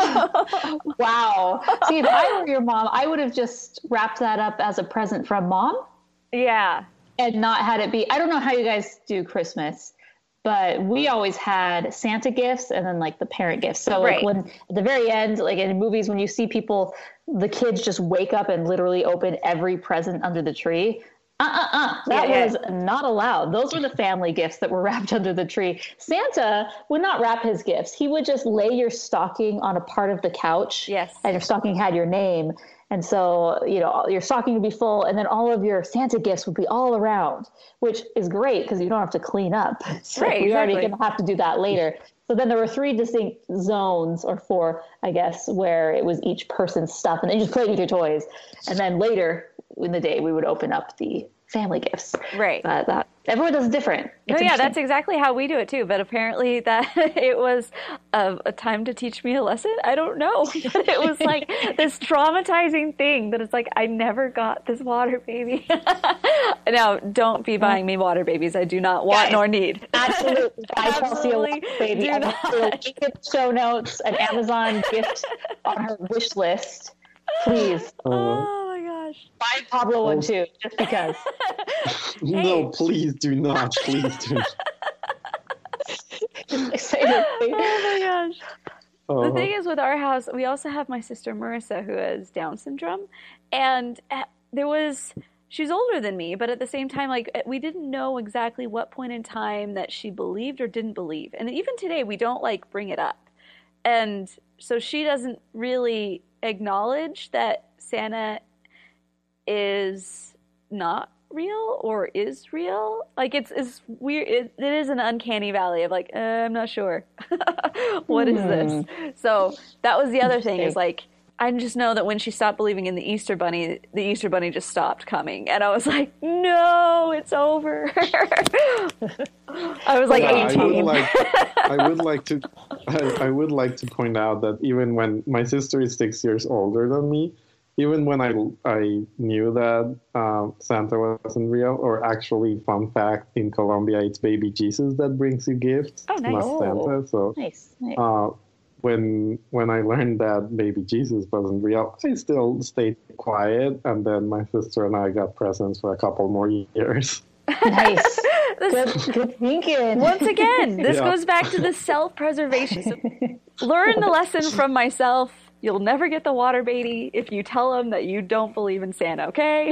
wow. See, if I were your mom, I would have just wrapped that up as a present from Mom. Yeah. And not had it be, I don't know how you guys do Christmas, but we always had Santa gifts and then like the parent gifts. So like when at the very end, like in movies, when you see people, the kids just wake up and literally open every present under the tree. That was not allowed. Those were the family gifts that were wrapped under the tree. Santa would not wrap his gifts. He would just lay your stocking on a part of the couch. Yes. And your stocking had your name. And so, you know, your stocking would be full, and then all of your Santa gifts would be all around, which is great because you don't have to clean up. So we're already going to have to do that later. So then there were 3 distinct zones, or 4, I guess, where it was each person's stuff, and then you just played with your toys. And then later, in the day we would open up the family gifts. Right. But everyone does it different. No, yeah, that's exactly how we do it too. But apparently that it was a time to teach me a lesson. I don't know. But it was like this traumatizing thing that it's like, I never got this water baby. Now, don't be buying me water babies. I do not want nor need. Absolutely. Buy Chelsea a water baby. I'm going to link in the show notes, an Amazon gift on her wish list. Please. Oh my gosh. Buy Pablo one too, just because. No, please do not. Please do not. Oh my gosh. The thing is, with our house, we also have my sister Marissa, who has Down syndrome, and she's older than me, but at the same time, like, we didn't know exactly what point in time that she believed or didn't believe, and even today we don't like bring it up, and so she doesn't really acknowledge that Santa is not real or is real. Like, it's weird. It is an uncanny valley of like, I'm not sure. What is this? So that was the other thing, is like, I just know that when she stopped believing in the Easter Bunny just stopped coming. And I was like, no, it's over. I was like 18. I would like to point out that even when my sister is 6 years older than me, even when I knew that Santa wasn't real, or actually, fun fact, in Colombia, it's baby Jesus that brings you gifts, not Santa. So nice. When I learned that baby Jesus wasn't real, I still stayed quiet, and then my sister and I got presents for a couple more years. Nice. Good thinking. Once again, this goes back to the self-preservation. So learn the lesson from myself. You'll never get the water baby if you tell them that you don't believe in Santa, okay?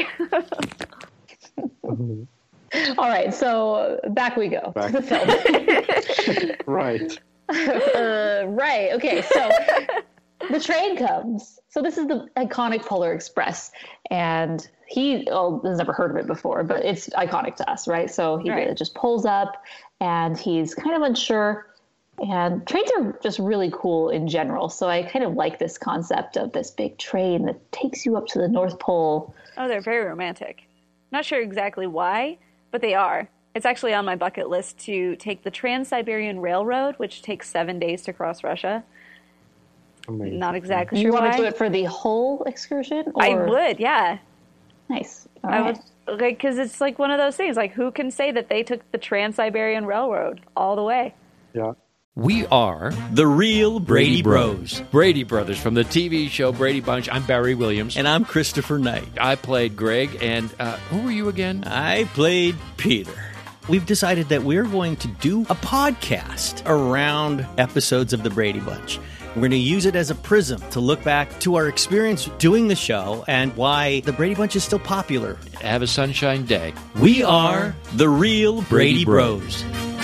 All right, so back we go. Back. To the film. Right. Right, okay, so the train comes. So this is the iconic Polar Express, and he has never heard of it before, but it's iconic to us, right? So he just pulls up, and he's kind of unsure. And trains are just really cool in general. So I kind of like this concept of this big train that takes you up to the North Pole. Oh, they're very romantic. Not sure exactly why, but they are. It's actually on my bucket list to take the Trans-Siberian Railroad, which takes 7 days to cross Russia. Amazing. Not exactly sure why. You want to do it for the whole excursion? Or? I would, yeah. Nice. I would, like, because it's like one of those things. Like, who can say that they took the Trans-Siberian Railroad all the way? Yeah. We are the real Brady Bros. Brady Brothers from the TV show Brady Bunch. I'm Barry Williams. And I'm Christopher Knight. I played Greg. And who were you again? I played Peter. We've decided that we're going to do a podcast around episodes of the Brady Bunch. We're going to use it as a prism to look back to our experience doing the show and why the Brady Bunch is still popular. Have a sunshine day. We are the real Brady Bros.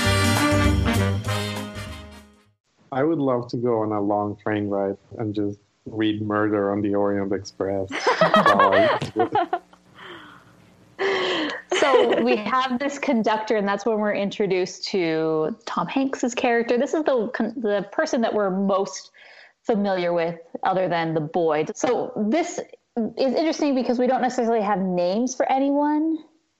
I would love to go on a long train ride and just read Murder on the Orient Express. So we have this conductor, and that's when we're introduced to Tom Hanks's character. This is the person that we're most familiar with, other than the boy. So this is interesting because we don't necessarily have names for anyone.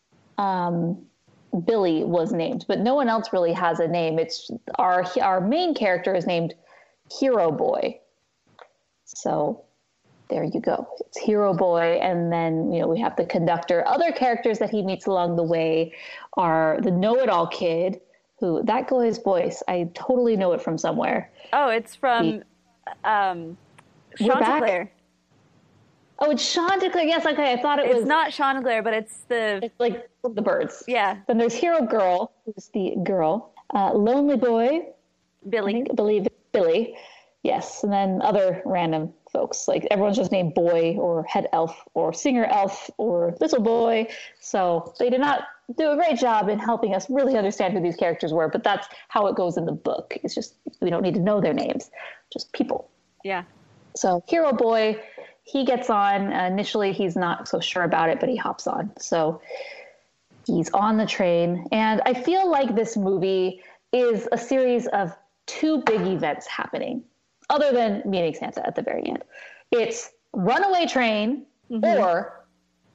Billy was named, but no one else really has a name. It's our main character is named Hero Boy. So there you go. It's Hero Boy. And then, we have the conductor. Other characters that he meets along the way are the know-it-all kid, who, that guy's voice, I totally know it from somewhere. Oh, it's from Chanticleer. Oh, it's Chanticleer. Yes, okay. I thought it was. It's not Chanticleer, but it's like the birds. Yeah. Then there's Hero Girl, who's the girl. Lonely Boy. Billy. I believe Billy. Yes. And then other random folks. Like, everyone's just named Boy or Head Elf or Singer Elf or Little Boy. So they did not do a great job in helping us really understand who these characters were, but that's how it goes in the book. It's just, we don't need to know their names. Just people. Yeah. So Hero Boy, he gets on. Initially, he's not so sure about it, but he hops on. So he's on the train. And I feel like this movie is a series of two big events happening, other than meeting Santa at the very end. It's runaway train or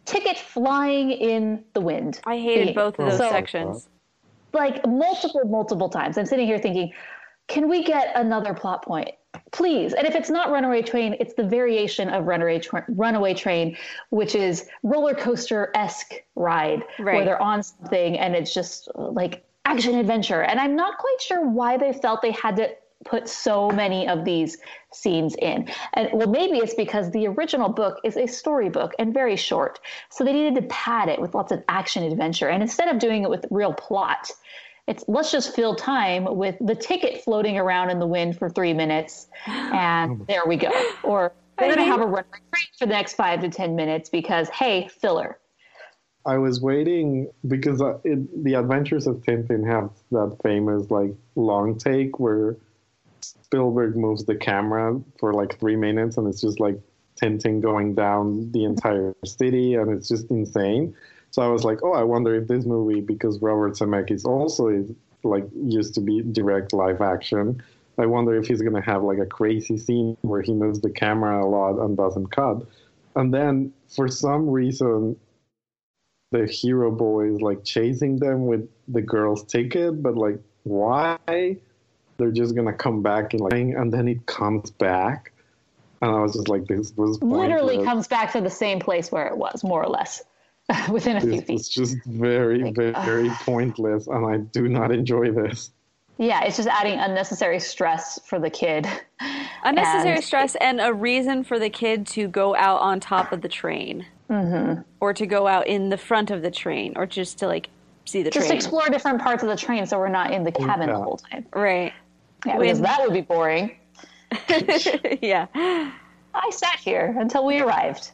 ticket flying in the wind. I hated both of those sections. Like multiple times. I'm sitting here thinking, can we get another plot point? Please. And if it's not Runaway Train, it's the variation of Runaway Train, which is roller coaster-esque ride where they're on something and it's just like action adventure. And I'm not quite sure why they felt they had to put so many of these scenes in. And well, maybe it's because the original book is a storybook and very short. So they needed to pad it with lots of action adventure. And instead of doing it with real plot, let's just fill time with the ticket floating around in the wind for 3 minutes. And there we go. Or we're going to have a runaway train for the next 5 to 10 minutes because, hey, filler. I was waiting because the Adventures of Tintin have that famous like long take where Spielberg moves the camera for like 3 minutes and it's just like Tintin going down the entire city and it's just insane. So I was like, oh, I wonder if this movie, because Robert Zemeckis also is like used to be direct live action, I wonder if he's going to have like a crazy scene where he moves the camera a lot and doesn't cut. And then for some reason, the hero boy is like chasing them with the girl's ticket, but like why? They're just gonna come back and then it comes back, and I was just like, this was literally comes back to the same place where it was, more or less, within a few feet. It's just very pointless, and I do not enjoy this. Yeah, it's just adding unnecessary stress for the kid. Unnecessary stress and a reason for the kid to go out on top of the train. Mm-hmm. Or to go out in the front of the train, or just to like see the train. Just explore different parts of the train so we're not in the cabin the whole time. Right. Yeah, because that would be boring. Yeah. I sat here until we arrived.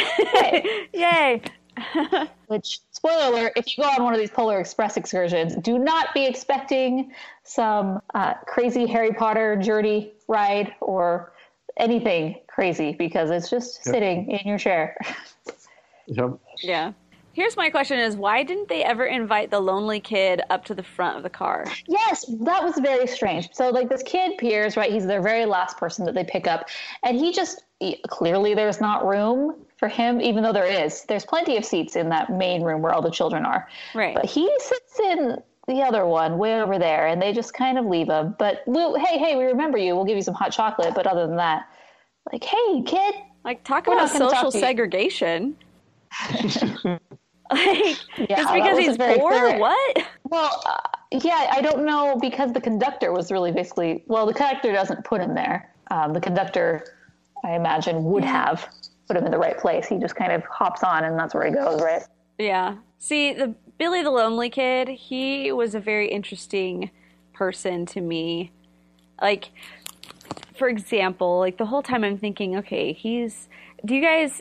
Yay. Which, spoiler alert, if you go on one of these Polar Express excursions, do not be expecting some crazy Harry Potter journey ride or anything crazy, because it's just sitting in your chair. Yep. Yeah. Here's my question is, why didn't they ever invite the lonely kid up to the front of the car? Yes, that was very strange. So like this kid, Piers, right? He's their very last person that they pick up. And clearly there's not room for him, even though there's plenty of seats in that main room where all the children are. Right. But he sits in the other one way over there and they just kind of leave him. But Lou, hey, we remember you. We'll give you some hot chocolate. But other than that, like, hey, kid. Like, talk about social segregation. Like, just because he's poor? Clear. What? Well, I don't know, because the conductor was really the conductor doesn't put him there. The conductor, I imagine, would have put him in the right place. He just kind of hops on and that's where he goes, right? Yeah. See, Billy the Lonely Kid, he was a very interesting person to me. Like, for example, like the whole time I'm thinking, okay, do you guys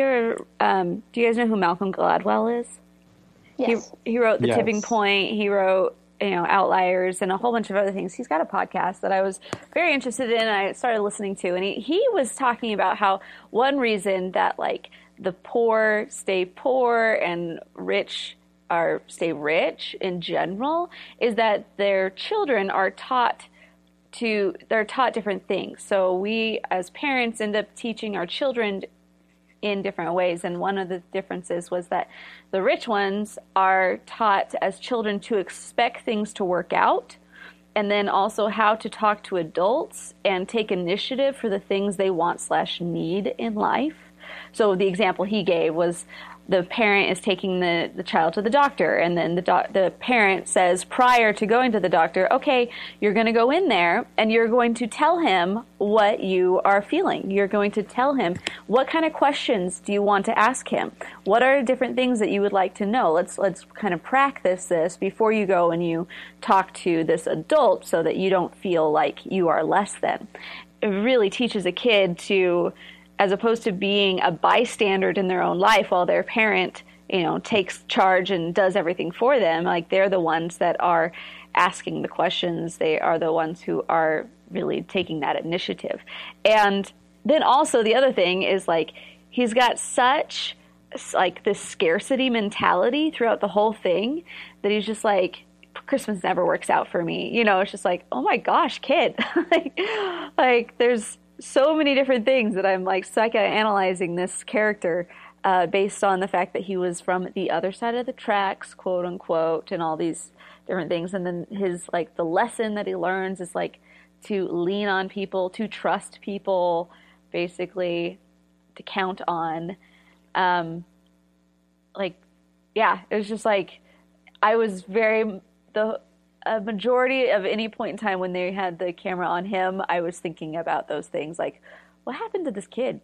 know who Malcolm Gladwell is? Yes. He wrote The Tipping Point. He wrote, Outliers and a whole bunch of other things. He's got a podcast that I was very interested in and I started listening to. And he was talking about how one reason that like the poor stay poor and rich stay rich in general is that their children are taught different things. So we as parents end up teaching our children in different ways. And one of the differences was that the rich ones are taught as children to expect things to work out, and then also how to talk to adults and take initiative for the things they want/need in life. So the example he gave was the parent is taking the child to the doctor, and then the parent says prior to going to the doctor, okay, you're going to go in there and you're going to tell him what you are feeling. You're going to tell him what kind of questions do you want to ask him? What are different things that you would like to know? Let's kind of practice this before you go and you talk to this adult so that you don't feel like you are less than. It really teaches a kid to, as opposed to being a bystander in their own life while their parent, takes charge and does everything for them, like they're the ones that are asking the questions. They are the ones who are really taking that initiative. And then also the other thing is like, he's got such like this scarcity mentality throughout the whole thing that he's just like, Christmas never works out for me. It's just like, oh my gosh, kid. like there's so many different things that I'm like psychoanalyzing this character based on the fact that he was from the other side of the tracks, quote unquote, and all these different things. And then his, like, the lesson that he learns is, like, to lean on people, to trust people, basically, to count on. Like, yeah, it was just like, I was a majority of any point in time when they had the camera on him, I was thinking about those things, like, what happened to this kid?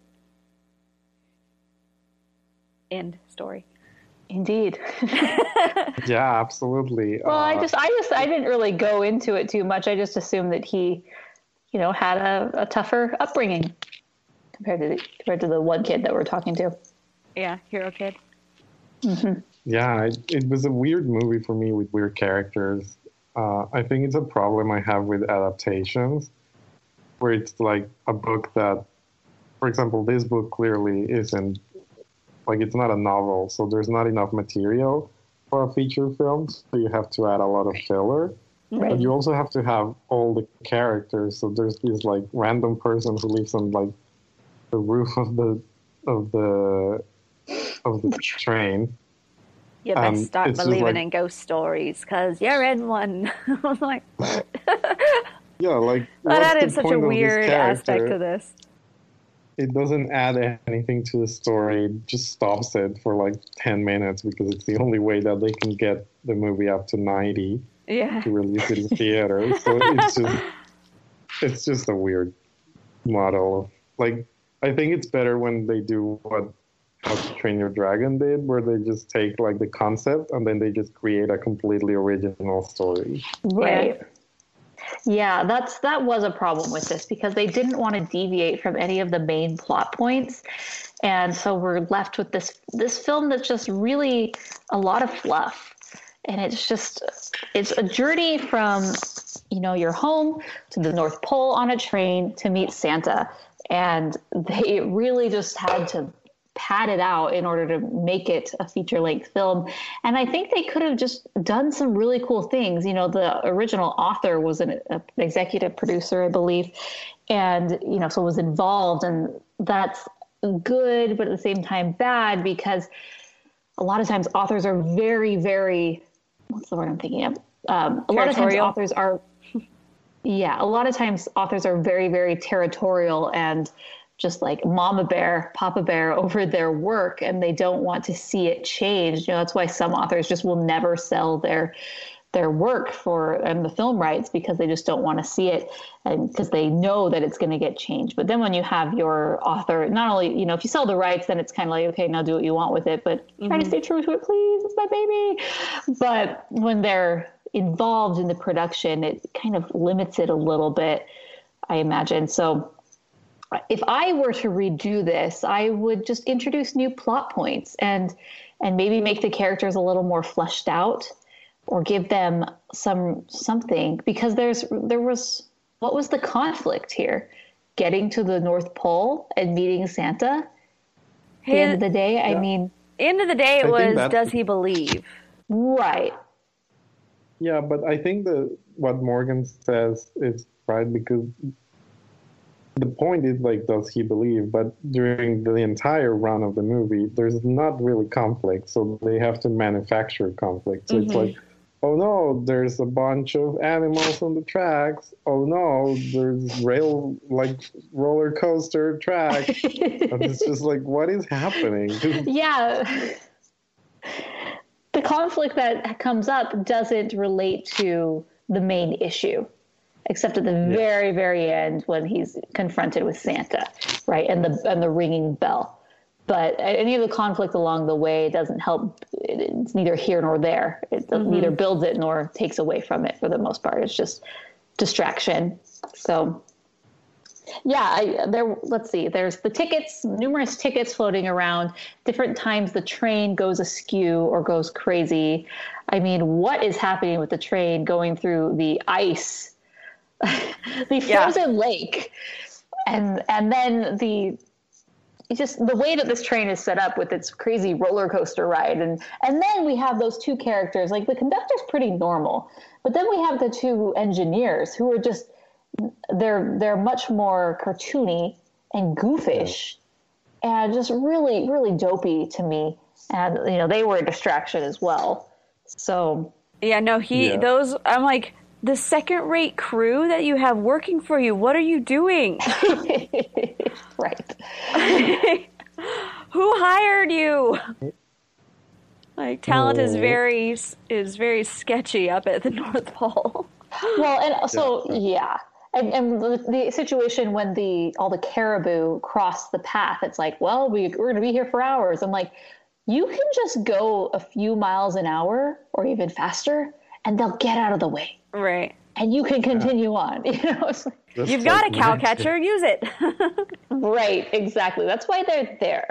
End story. Indeed. Yeah, absolutely. Well, I didn't really go into it too much. I just assumed that he, had a tougher upbringing compared to the one kid that we're talking to. Yeah, hero kid. Mm-hmm. Yeah, it was a weird movie for me with weird characters. I think it's a problem I have with adaptations, where it's like a book that, for example, this book clearly isn't, like, it's not a novel, so there's not enough material for a feature film, so you have to add a lot of filler. Right. But you also have to have all the characters, so there's this, like, random person who lives on, like, the roof of the train. You best start believing in ghost stories, because you're in one. I was like, yeah, like, that added such a weird aspect to this. It doesn't add anything to the story. It just stops it for like 10 minutes because it's the only way that they can get the movie up to 90 to release it in theaters. So it's just a weird model. Like, I think it's better when they do what How to Train Your Dragon did, where they just take, like, the concept and then they just create a completely original story. Right. Yeah, that was a problem with this, because they didn't want to deviate from any of the main plot points. And so we're left with this film that's just really a lot of fluff. And it's a journey from, your home to the North Pole on a train to meet Santa. And they really just had to pad it out in order to make it a feature-length film. And I think they could have just done some really cool things. The original author was an executive producer, I believe, and, so was involved. And that's good, but at the same time bad, because a lot of times authors are very, very, what's the word I'm thinking of? A lot of times authors are very, very territorial and just like mama bear, papa bear over their work, and they don't want to see it change. That's why some authors just will never sell their work for the film rights, because they just don't want to see it, and because they know that it's going to get changed. But then when you have your author, not only, if you sell the rights, then it's kind of like, okay, now do what you want with it, but try to stay true to it, please. It's my baby. But when they're involved in the production, it kind of limits it a little bit, I imagine. So if I were to redo this, I would just introduce new plot points and maybe make the characters a little more fleshed out, or give them something, because what was the conflict here? Getting to the North Pole and meeting Santa? At the end of the day, yeah. End of the day, it was, does he believe? Right. Yeah, but I think that what Morgan says is right, because the point is, like, does he believe? But during the entire run of the movie, there's not really conflict, so they have to manufacture conflict. So it's like, oh no, there's a bunch of animals on the tracks. Oh no, there's roller coaster track. And it's just like, what is happening? Yeah. The conflict that comes up doesn't relate to the main issue, except at the very, very end when he's confronted with Santa, right? And the ringing bell. But any of the conflict along the way doesn't help. It's neither here nor there. It neither builds it nor takes away from it for the most part. It's just distraction. So, yeah, let's see. There's the tickets, numerous tickets floating around. Different times the train goes askew or goes crazy. What is happening with the train going through the ice, the frozen lake, and then the way that this train is set up with its crazy roller coaster ride. And then we have those two characters, like the conductor's pretty normal, but then we have the two engineers who are just, they're much more cartoony and goofish and just really, really dopey to me. And, you know, they were a distraction as well. So. Yeah, no, those, I'm like, the second-rate crew that you have working for you, what are you doing? Right. Who hired you? Like, talent is very sketchy up at the North Pole. Well, and so, And the situation when all the caribou cross the path, it's like, well, we're going to be here for hours. I'm like, you can just go a few miles an hour or even faster, and they'll get out of the way. Right. And you can continue on. You know, it's like, you've got a cow catcher, use it. Right, exactly. That's why they're there.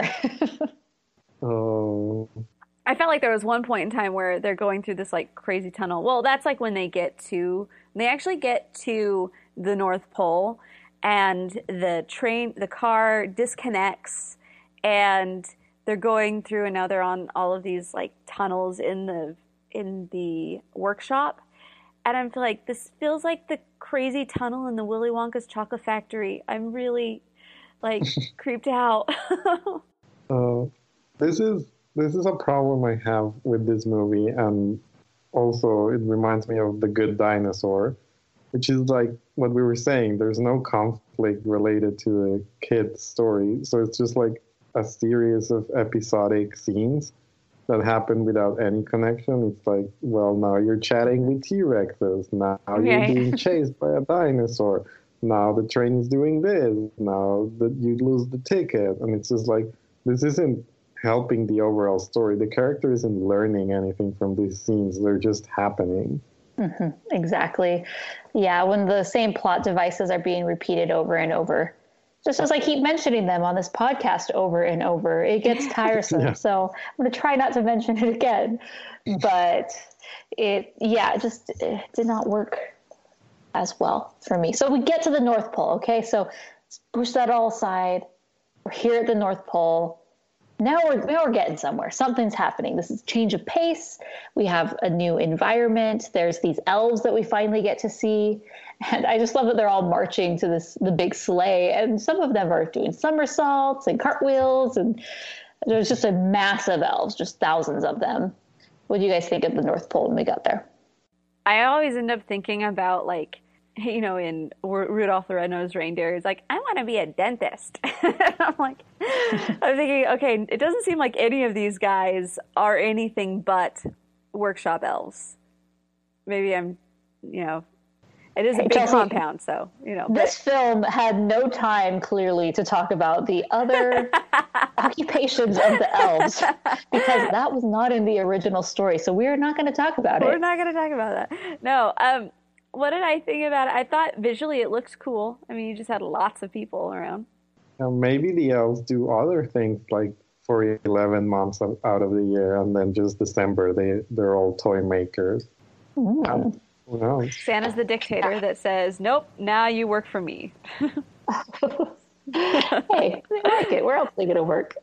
Oh. I felt like there was one point in time where they're going through this like crazy tunnel. Well, that's like when they actually get to the North Pole, and the car disconnects, and they're going through, and now they're on all of these like tunnels in the workshop. And I'm like, this feels like the crazy tunnel in the Willy Wonka's Chocolate Factory. I'm really like creeped out. This is a problem I have with this movie, and also it reminds me of The Good Dinosaur, which is like what we were saying. There's no conflict related to the kid's story, so it's just like a series of episodic scenes that happen without any connection. It's like, well, now you're chatting with T-Rexes. Now you're being chased by a dinosaur. Now the train is doing this. Now that you lose the ticket, and it's just like, this isn't helping the overall story. The character isn't learning anything from these scenes. They're just happening. Mm-hmm. Exactly. Yeah, when the same plot devices are being repeated over and over, just as I keep mentioning them on this podcast over and over, it gets tiresome. Yeah. So I'm going to try not to mention it again. But it did not work as well for me. So we get to the North Pole, okay? So let's push that all aside. We're here at the North Pole. Now we're getting somewhere. Something's happening. This is change of pace. We have a new environment. There's these elves that we finally get to see. And I just love that they're all marching to the big sleigh. And some of them are doing somersaults and cartwheels. And there's just a mass of elves, just thousands of them. What do you guys think of the North Pole when we got there? I always end up thinking about, like, you know, in Rudolph the Red-Nosed Reindeer, he's like, I want to be a dentist. I'm thinking, okay, it doesn't seem like any of these guys are anything but workshop elves. Maybe I'm, you know, it is a big compound, so, you know. This film had no time, clearly, to talk about the other occupations of the elves, because that was not in the original story, so we're not going to talk about it. We're not going to talk about that. No, what did I think about it? I thought visually it looks cool. I mean, you just had lots of people around. Maybe the elves do other things, like for 11 months out of the year, and then just December, they're all toy makers. Ooh. Who knows? Santa's the dictator that says, nope, now you work for me. Hey, they like it. Where else are they going to work?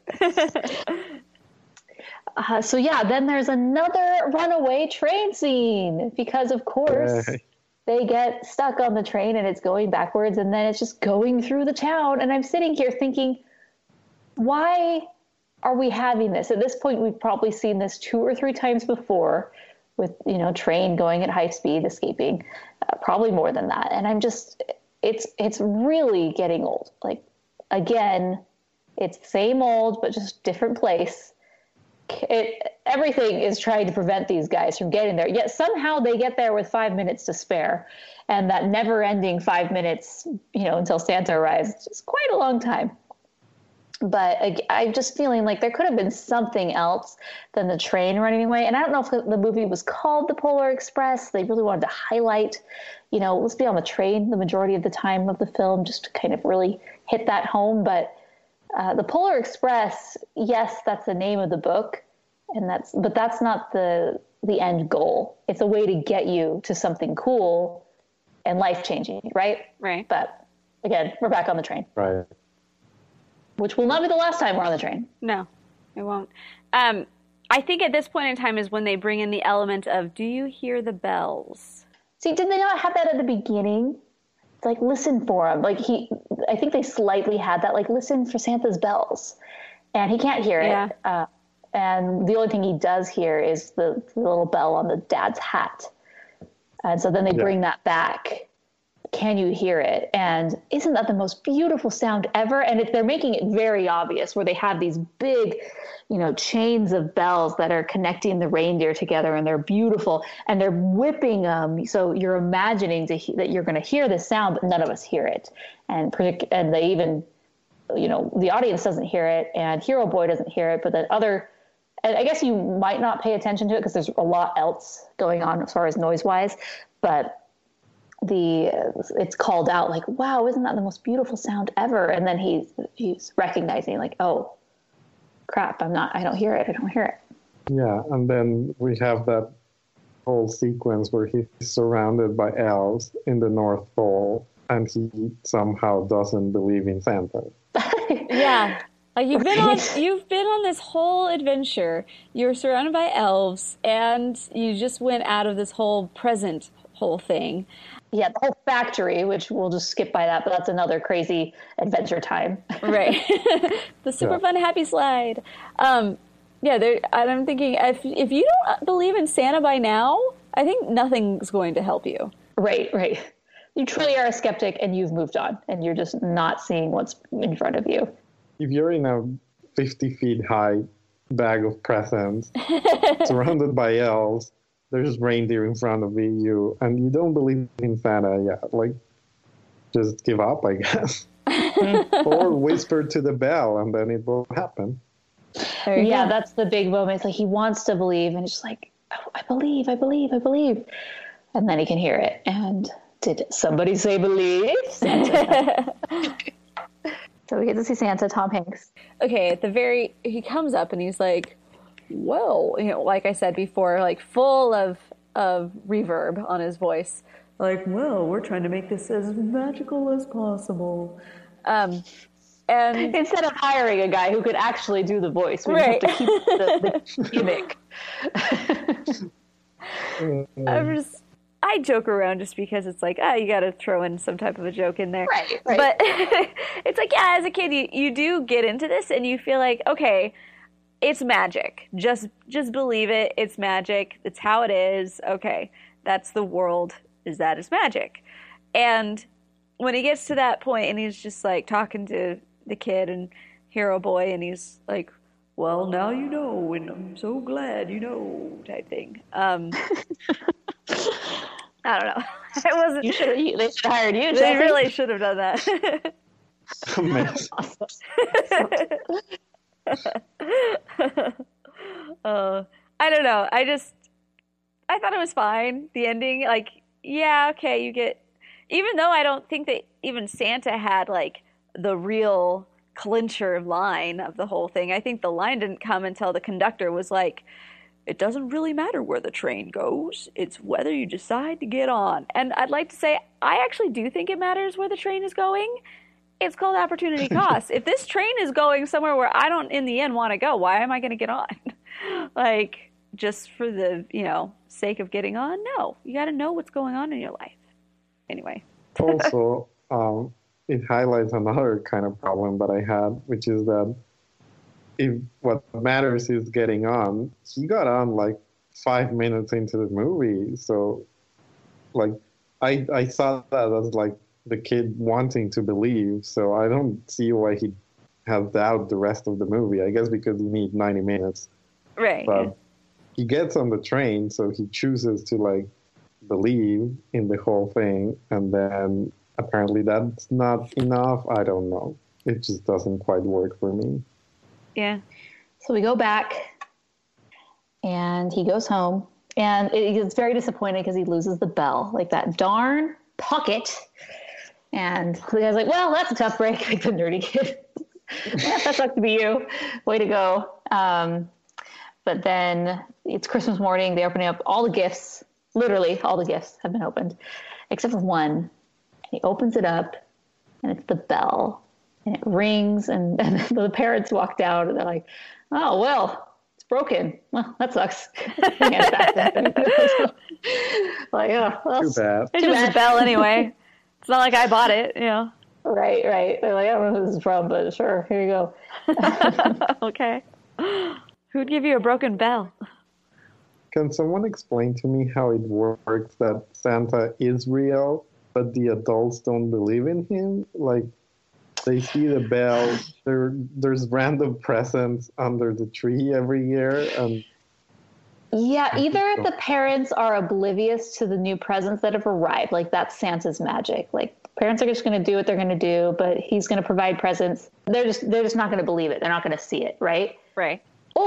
Then there's another runaway train scene, because, of course, they get stuck on the train and it's going backwards, and then it's just going through the town. And I'm sitting here thinking, why are we having this? At this point, we've probably seen this 2 or 3 times before with, you know, train going at high speed, escaping, probably more than that. And I'm just, it's really getting old. Like, again, it's same old, but just different place. Everything is trying to prevent these guys from getting there. Yet somehow they get there with 5 minutes to spare. And that never-ending 5 minutes, you know, until Santa arrives, it's just quite a long time. But I'm just feeling like there could have been something else than the train running away. And I don't know if the movie was called The Polar Express. They really wanted to highlight, you know, let's be on the train the majority of the time of the film, just to kind of really hit that home. But The Polar Express, yes, that's the name of the book, but that's not the end goal. It's a way to get you to something cool and life-changing, right? Right. But again, we're back on the train. Right. Which will not be the last time we're on the train. No, it won't. I think at this point in time is when they bring in the element of, do you hear the bells? See, did they not have that at the beginning? like, listen for him. Like I think they slightly had that, like, listen for Santa's bells, and he can't hear it. And the only thing he does hear is the little bell on the dad's hat. And so then they bring that back. Can you hear it? And isn't that the most beautiful sound ever? And they're making it very obvious, where they have these big, chains of bells that are connecting the reindeer together, and they're beautiful, and they're whipping them. So you're imagining that you're going to hear this sound, but none of us hear it. And they even, the audience doesn't hear it, and Hero Boy doesn't hear it, but and I guess you might not pay attention to it because there's a lot else going on as far as noise-wise, but it's called out like, wow, isn't that the most beautiful sound ever? And then he's recognizing, like, oh crap, I don't hear it. Yeah. And then we have that whole sequence where he's surrounded by elves in the North Pole, and he somehow doesn't believe in Santa. Yeah. Like, you've been on this whole adventure. You're surrounded by elves, and you just went out of this whole thing. Yeah, the whole factory, which we'll just skip by that, but that's another crazy adventure time. Right. The super fun happy slide. And I'm thinking, if you don't believe in Santa by now, I think nothing's going to help you. Right. You truly are a skeptic, and you've moved on, and you're just not seeing what's in front of you. If you're in a 50 feet high bag of presents, surrounded by elves, there's reindeer in front of you, and you don't believe in Santa, just give up, I guess. Or whisper to the bell, and then it will happen. Yeah, that's the big moment. It's like he wants to believe, and it's just like, oh, I believe. And then he can hear it. And did somebody say believe? So we get to see Santa, Tom Hanks. Okay, he comes up and he's like, well, like I said before, like full of reverb on his voice. Like, well, we're trying to make this as magical as possible. And instead of hiring a guy who could actually do the voice, we have to keep the gimmick. I joke around just because it's like, you got to throw in some type of a joke in there. Right. But it's like, as a kid, you do get into this and you feel like, okay, it's magic. Just believe it. It's magic. It's how it is. Okay, that's the world. That is magic. And when he gets to that point and he's just like talking to the kid and Hero Boy, and he's like, well, now you know, and I'm so glad you know, type thing. I don't know. It wasn't. They should have hired you. They really should have done that. I don't know. I thought it was fine. The ending, like, yeah, okay, you get. Even though I don't think that even Santa had like the real clincher line of the whole thing. I think the line didn't come until the conductor was like, it doesn't really matter where the train goes. It's whether you decide to get on. And I'd like to say, I actually do think it matters where the train is going. It's called opportunity cost. If this train is going somewhere where I don't, in the end, want to go, why am I going to get on? Like, just for the, sake of getting on? No. You got to know what's going on in your life. Anyway. Also, it highlights another kind of problem that I had, which is that if what matters is getting on, he got on like 5 minutes into the movie. So, like, I saw that as like the kid wanting to believe. So I don't see why he has doubt the rest of the movie. I guess because you need 90 minutes. Right. But he gets on the train, so he chooses to like believe in the whole thing, and then apparently that's not enough. I don't know. It just doesn't quite work for me. Yeah. So we go back, and he goes home, and it's very disappointing because he loses the bell, like that darn pocket. And the guy's like, well, that's a tough break, like the nerdy kid. Yeah, that sucks to be you. Way to go. But then it's Christmas morning. They're opening up all the gifts. Literally, all the gifts have been opened, except for one. And he opens it up, and it's the bell. And it rings, and the parents walk down, and they're like, oh, well, it's broken. Well, that sucks. Like, oh, well, too bad. It's just a bell anyway. It's not like I bought it, you know. Right. They're like, I don't know who this is from, but sure, here you go. Okay. Who'd give you a broken bell? Can someone explain to me how it works that Santa is real, but the adults don't believe in him? Like, they see the bell, there's random presents under the tree every year, and... Yeah, either the parents are oblivious to the new presents that have arrived, like that's Santa's magic. Like, parents are just going to do what they're going to do, but he's going to provide presents. They're just not going to believe it. They're not going to see it, right? Right.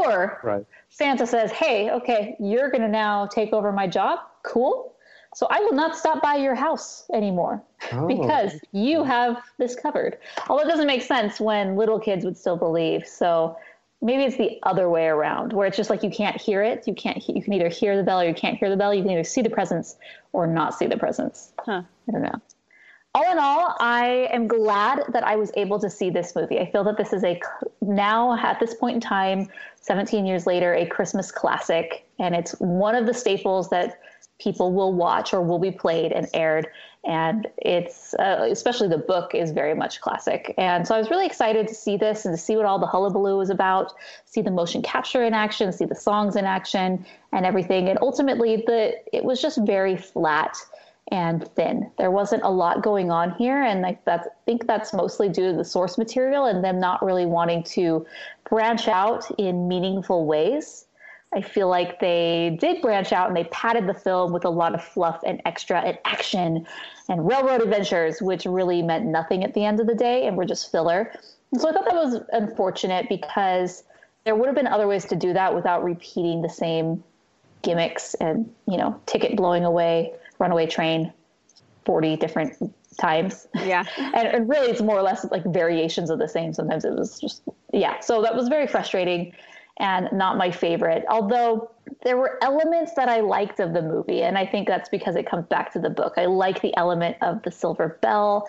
Or Santa says, hey, okay, you're going to now take over my job. Cool. So I will not stop by your house anymore because you have this covered. Although it doesn't make sense when little kids would still believe. So maybe it's the other way around, where it's just like you can't hear it. You can either hear the bell or you can't hear the bell. You can either see the presents or not see the presents. I don't know. All in all, I am glad that I was able to see this movie. I feel that this is now at this point in time, 17 years later, a Christmas classic. And it's one of the staples that people will watch or will be played and aired. And it's, especially the book is very much classic. And so I was really excited to see this and to see what all the hullabaloo was about, see the motion capture in action, see the songs in action and everything. And ultimately it was just very flat and thin. There wasn't a lot going on here. And I think that's mostly due to the source material and them not really wanting to branch out in meaningful ways. I feel like they did branch out and they padded the film with a lot of fluff and extra and action and railroad adventures, which really meant nothing at the end of the day and were just filler. And so I thought that was unfortunate because there would have been other ways to do that without repeating the same gimmicks and, ticket blowing away, runaway train 40 different times. Yeah. and really it's more or less like variations of the same. Sometimes it was just, so that was very frustrating and not my favorite. Although there were elements that I liked of the movie. And I think that's because it comes back to the book. I like the element of the silver bell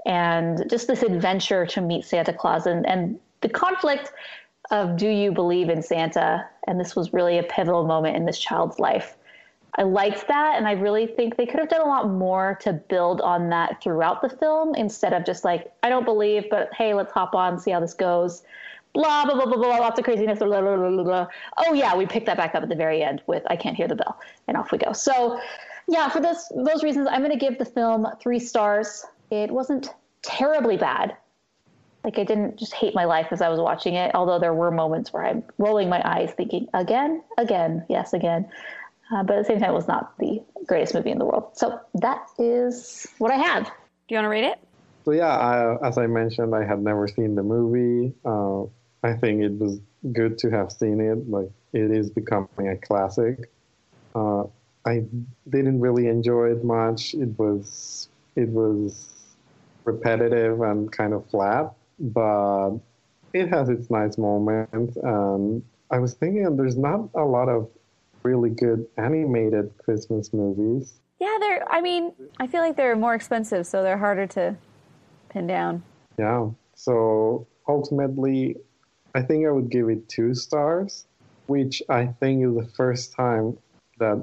and just this adventure to meet Santa Claus and the conflict of, do you believe in Santa? And this was really a pivotal moment in this child's life. I liked that, and I really think they could have done a lot more to build on that throughout the film instead of just like, I don't believe, but hey, let's hop on, see how this goes. Blah, blah, blah, blah, blah, lots of craziness. Blah, blah, blah, blah, blah. Oh, yeah, we picked that back up at the very end with I Can't Hear the Bell, and off we go. So, yeah, for those reasons, I'm going to give the film 3 stars. It wasn't terribly bad. Like, I didn't just hate my life as I was watching it, although there were moments where I'm rolling my eyes thinking, again, yes, again. But at the same time, it was not the greatest movie in the world. So that is what I have. Do you want to rate it? So yeah, as I mentioned, I had never seen the movie. I think it was good to have seen it. Like, it is becoming a classic. I didn't really enjoy it much. It was repetitive and kind of flat, but it has its nice moments. And I was thinking there's not a lot of really good animated Christmas movies. Yeah, I feel like they're more expensive, so they're harder to pin down. Yeah. So ultimately, I think I would give it 2 stars, which I think is the first time that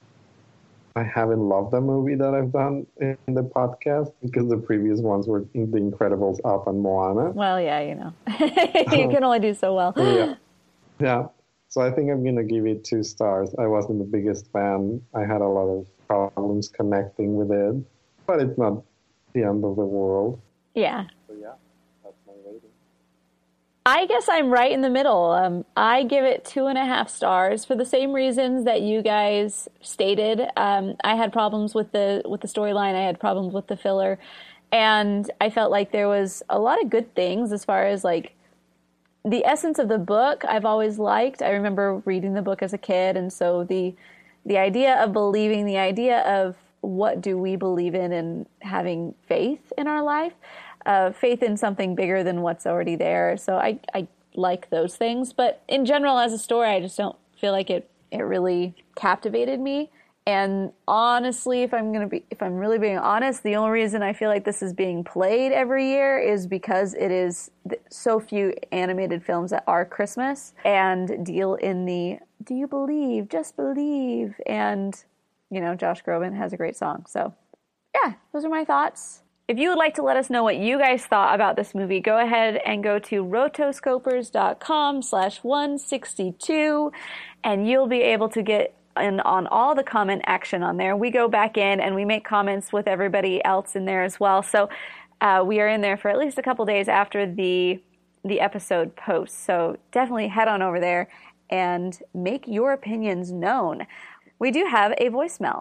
I haven't loved a movie that I've done in the podcast, because the previous ones were The Incredibles, Up, and Moana. Well, yeah, you can only do so well. Yeah. So I think I'm going to give it 2 stars. I wasn't the biggest fan. I had a lot of problems connecting with it, but it's not the end of the world. Yeah. So yeah, that's my rating. I guess I'm right in the middle. I give it 2.5 stars for the same reasons that you guys stated. I had problems with the storyline. I had problems with the filler, and I felt like there was a lot of good things as far as like the essence of the book. I've always liked. I remember reading the book as a kid, and so the idea of believing, the idea of what do we believe in and having faith in our life, faith in something bigger than what's already there. So I like those things. But in general, as a story, I just don't feel like it really captivated me. And honestly, if I'm really being honest, the only reason I feel like this is being played every year is because it is so few animated films that are Christmas and deal in the "do you believe, just believe," and Josh Groban has a great song. So yeah, those are my thoughts. If you would like to let us know what you guys thought about this movie, go ahead and go to rotoscopers.com/162, and you'll be able to get in on all the comment action on there. We go back in and we make comments with everybody else in there as well. So we are in there for at least a couple days after the episode posts. So definitely head on over there and make your opinions known. We do have a voicemail.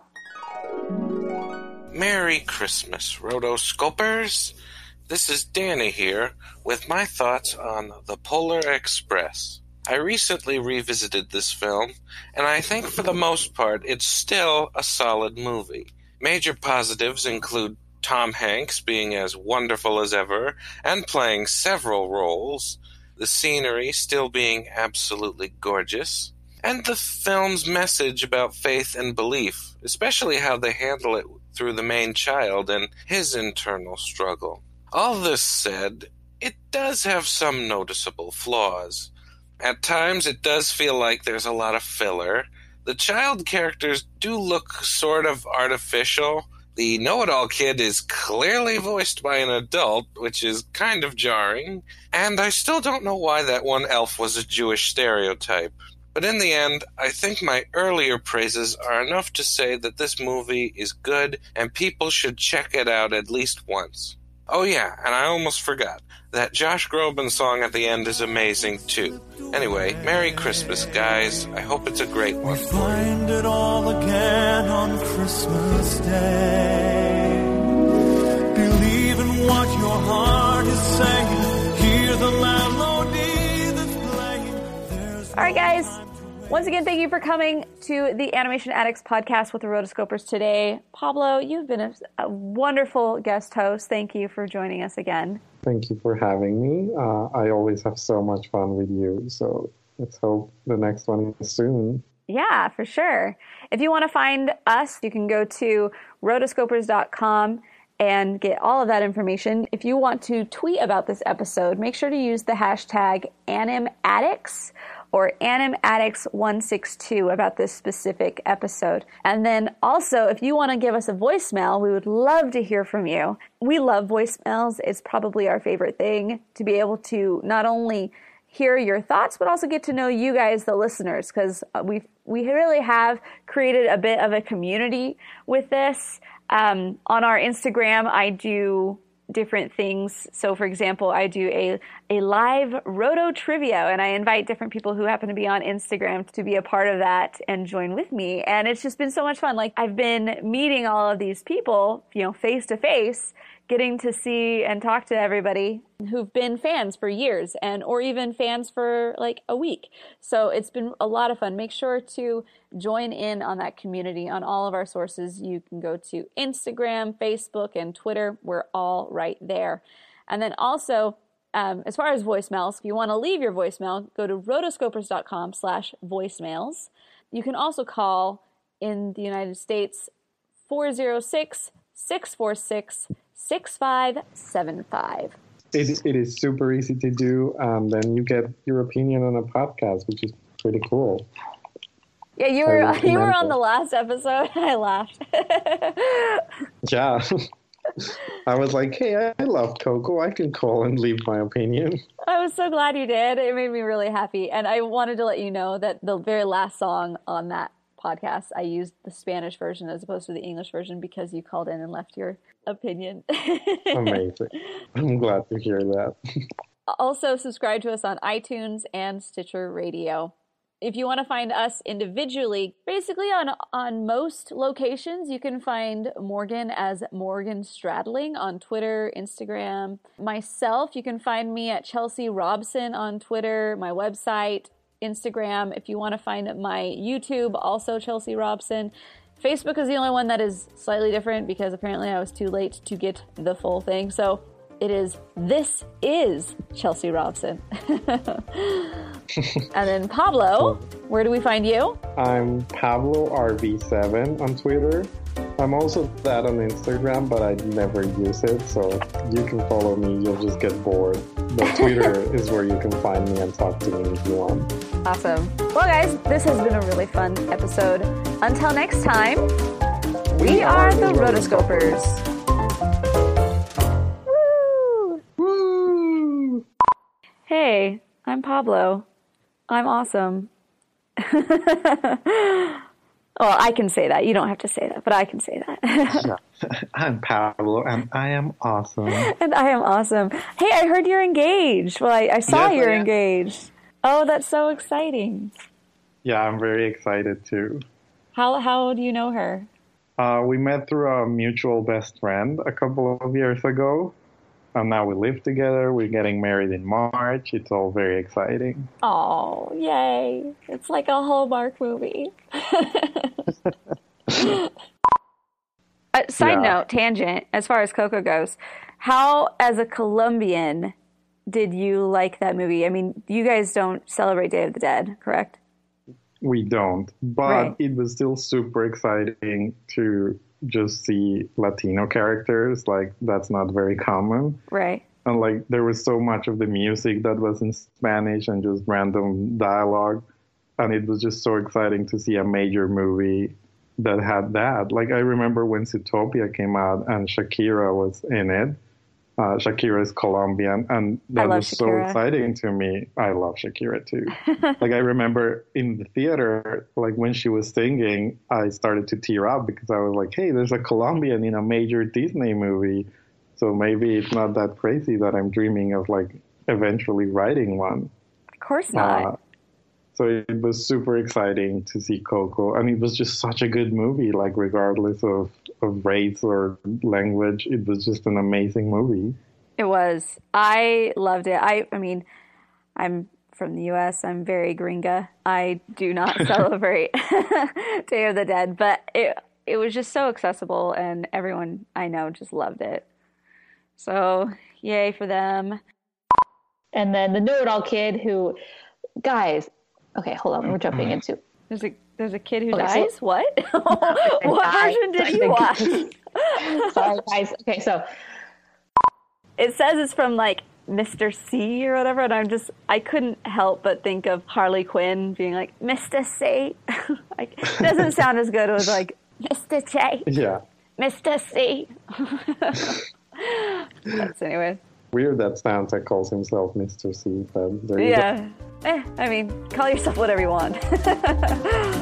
Merry Christmas, Rotoscopers. This is Danny here with my thoughts on The Polar Express. I recently revisited this film, and I think for the most part it's still a solid movie. Major positives include Tom Hanks being as wonderful as ever and playing several roles, the scenery still being absolutely gorgeous, and the film's message about faith and belief, especially how they handle it through the main child and his internal struggle. All this said, it does have some noticeable flaws. At times it does feel like there's a lot of filler. The child characters do look sort of artificial. The know-it-all kid is clearly voiced by an adult, which is kind of jarring. And I still don't know why that one elf was a Jewish stereotype. But in the end, I think my earlier praises are enough to say that this movie is good and people should check it out at least once. Oh yeah, and I almost forgot. That Josh Groban song at the end is amazing too. Anyway, Merry Christmas, guys. I hope it's a great one. Find it all again on Christmas Day. Believe in what your heart is saying. Hear the melody that's playing. All right, guys. Once again, thank you for coming to the Animation Addicts podcast with the Rotoscopers today. Pablo, you've been a wonderful guest host. Thank you for joining us again. Thank you for having me. I always have so much fun with you, so let's hope the next one is soon. Yeah, for sure. If you want to find us, you can go to rotoscopers.com and get all of that information. If you want to tweet about this episode, make sure to use the hashtag AnimAddicts or AnimAddicts162 about this specific episode. And then also, if you want to give us a voicemail, we would love to hear from you. We love voicemails. It's probably our favorite thing to be able to not only hear your thoughts, but also get to know you guys, the listeners, because we really have created a bit of a community with this. On our Instagram, I do different things. So, for example, I do a live Roto Trivia, and I invite different people who happen to be on Instagram to be a part of that and join with me. And it's just been so much fun. Like, I've been meeting all of these people, face to face, getting to see and talk to everybody who've been fans for years or even fans for like a week. So it's been a lot of fun. Make sure to join in on that community on all of our sources. You can go to Instagram, Facebook, and Twitter. We're all right there. And then also, as far as voicemails, if you want to leave your voicemail, go to rotoscopers.com/voicemails. You can also call in the United States 406-646-6575. It is super easy to do, and then you get your opinion on a podcast, which is pretty cool. Yeah, you were on the last episode. I laughed. Yeah. I was like, hey, I love Coco. I can call and leave my opinion. I was so glad you did. It made me really happy. And I wanted to let you know that the very last song on that podcast, I used the Spanish version as opposed to the English version because you called in and left your opinion. Amazing. I'm glad to hear that. Also, subscribe to us on iTunes and Stitcher Radio. If you want to find us individually, basically on most locations, you can find Morgan as Morgan Stradling on Twitter, Instagram. Myself, you can find me at Chelsea Robson on Twitter, my website, Instagram. If you want to find my YouTube, also Chelsea Robson. Facebook is the only one that is slightly different because apparently I was too late to get the full thing. So this is Chelsea Robson. And then Pablo, where do we find you? I'm Pablo RV7 on Twitter. I'm also that on Instagram, but I never use it, so you can follow me. You'll just get bored. But Twitter is where you can find me and talk to me if you want. Awesome. Well, guys, this has been a really fun episode. Until next time, we are the Rotoscopers. hey, I'm Pablo. I'm awesome. Well, I can say that. You don't have to say that, but I can say that. Yeah. I'm Pablo, and I am awesome. And I am awesome. Hey, I heard you're engaged. Well, I saw you're engaged. Oh, that's so exciting. Yeah, I'm very excited too. How do you know her? We met through a mutual best friend a couple of years ago. And now we live together. We're getting married in March. It's all very exciting. Oh, yay. It's like a Hallmark movie. Side note, tangent, as far as Coco goes, how, as a Colombian, did you like that movie? I mean, you guys don't celebrate Day of the Dead, correct? We don't, but it was still super exciting to just see Latino characters. Like, that's not very common. Right. And like, there was so much of the music that was in Spanish and just random dialogue. And it was just so exciting to see a major movie that had that. Like, I remember when Zootopia came out and Shakira was in it. Shakira is Colombian, and that was so exciting to me. I love Shakira too. Like, I remember in the theater, like when she was singing, I started to tear up because I was like, hey, there's a Colombian in a major Disney movie. So maybe it's not that crazy that I'm dreaming of like eventually writing one. Of course not. So it was super exciting to see Coco, and it was just such a good movie, like regardless of race or language. It was just an amazing movie. It was. I loved it. I mean, I'm from the U.S. I'm very gringa. I do not celebrate Day of the Dead, but it was just so accessible, and everyone I know just loved it. So, yay for them. And then the know-it-all kid who, guys, okay, hold on, we're jumping into. There's a kid who dies? So, what? What version did you watch? Sorry, guys. Okay, so. It says it's from like Mr. C or whatever, and I couldn't help but think of Harley Quinn being like, Mr. C. Like, it doesn't sound as good as like, Mr. J. Yeah. Mr. C. That's anyway. Weird that Santa calls himself Mr. C, but there you go. I mean, call yourself whatever you want.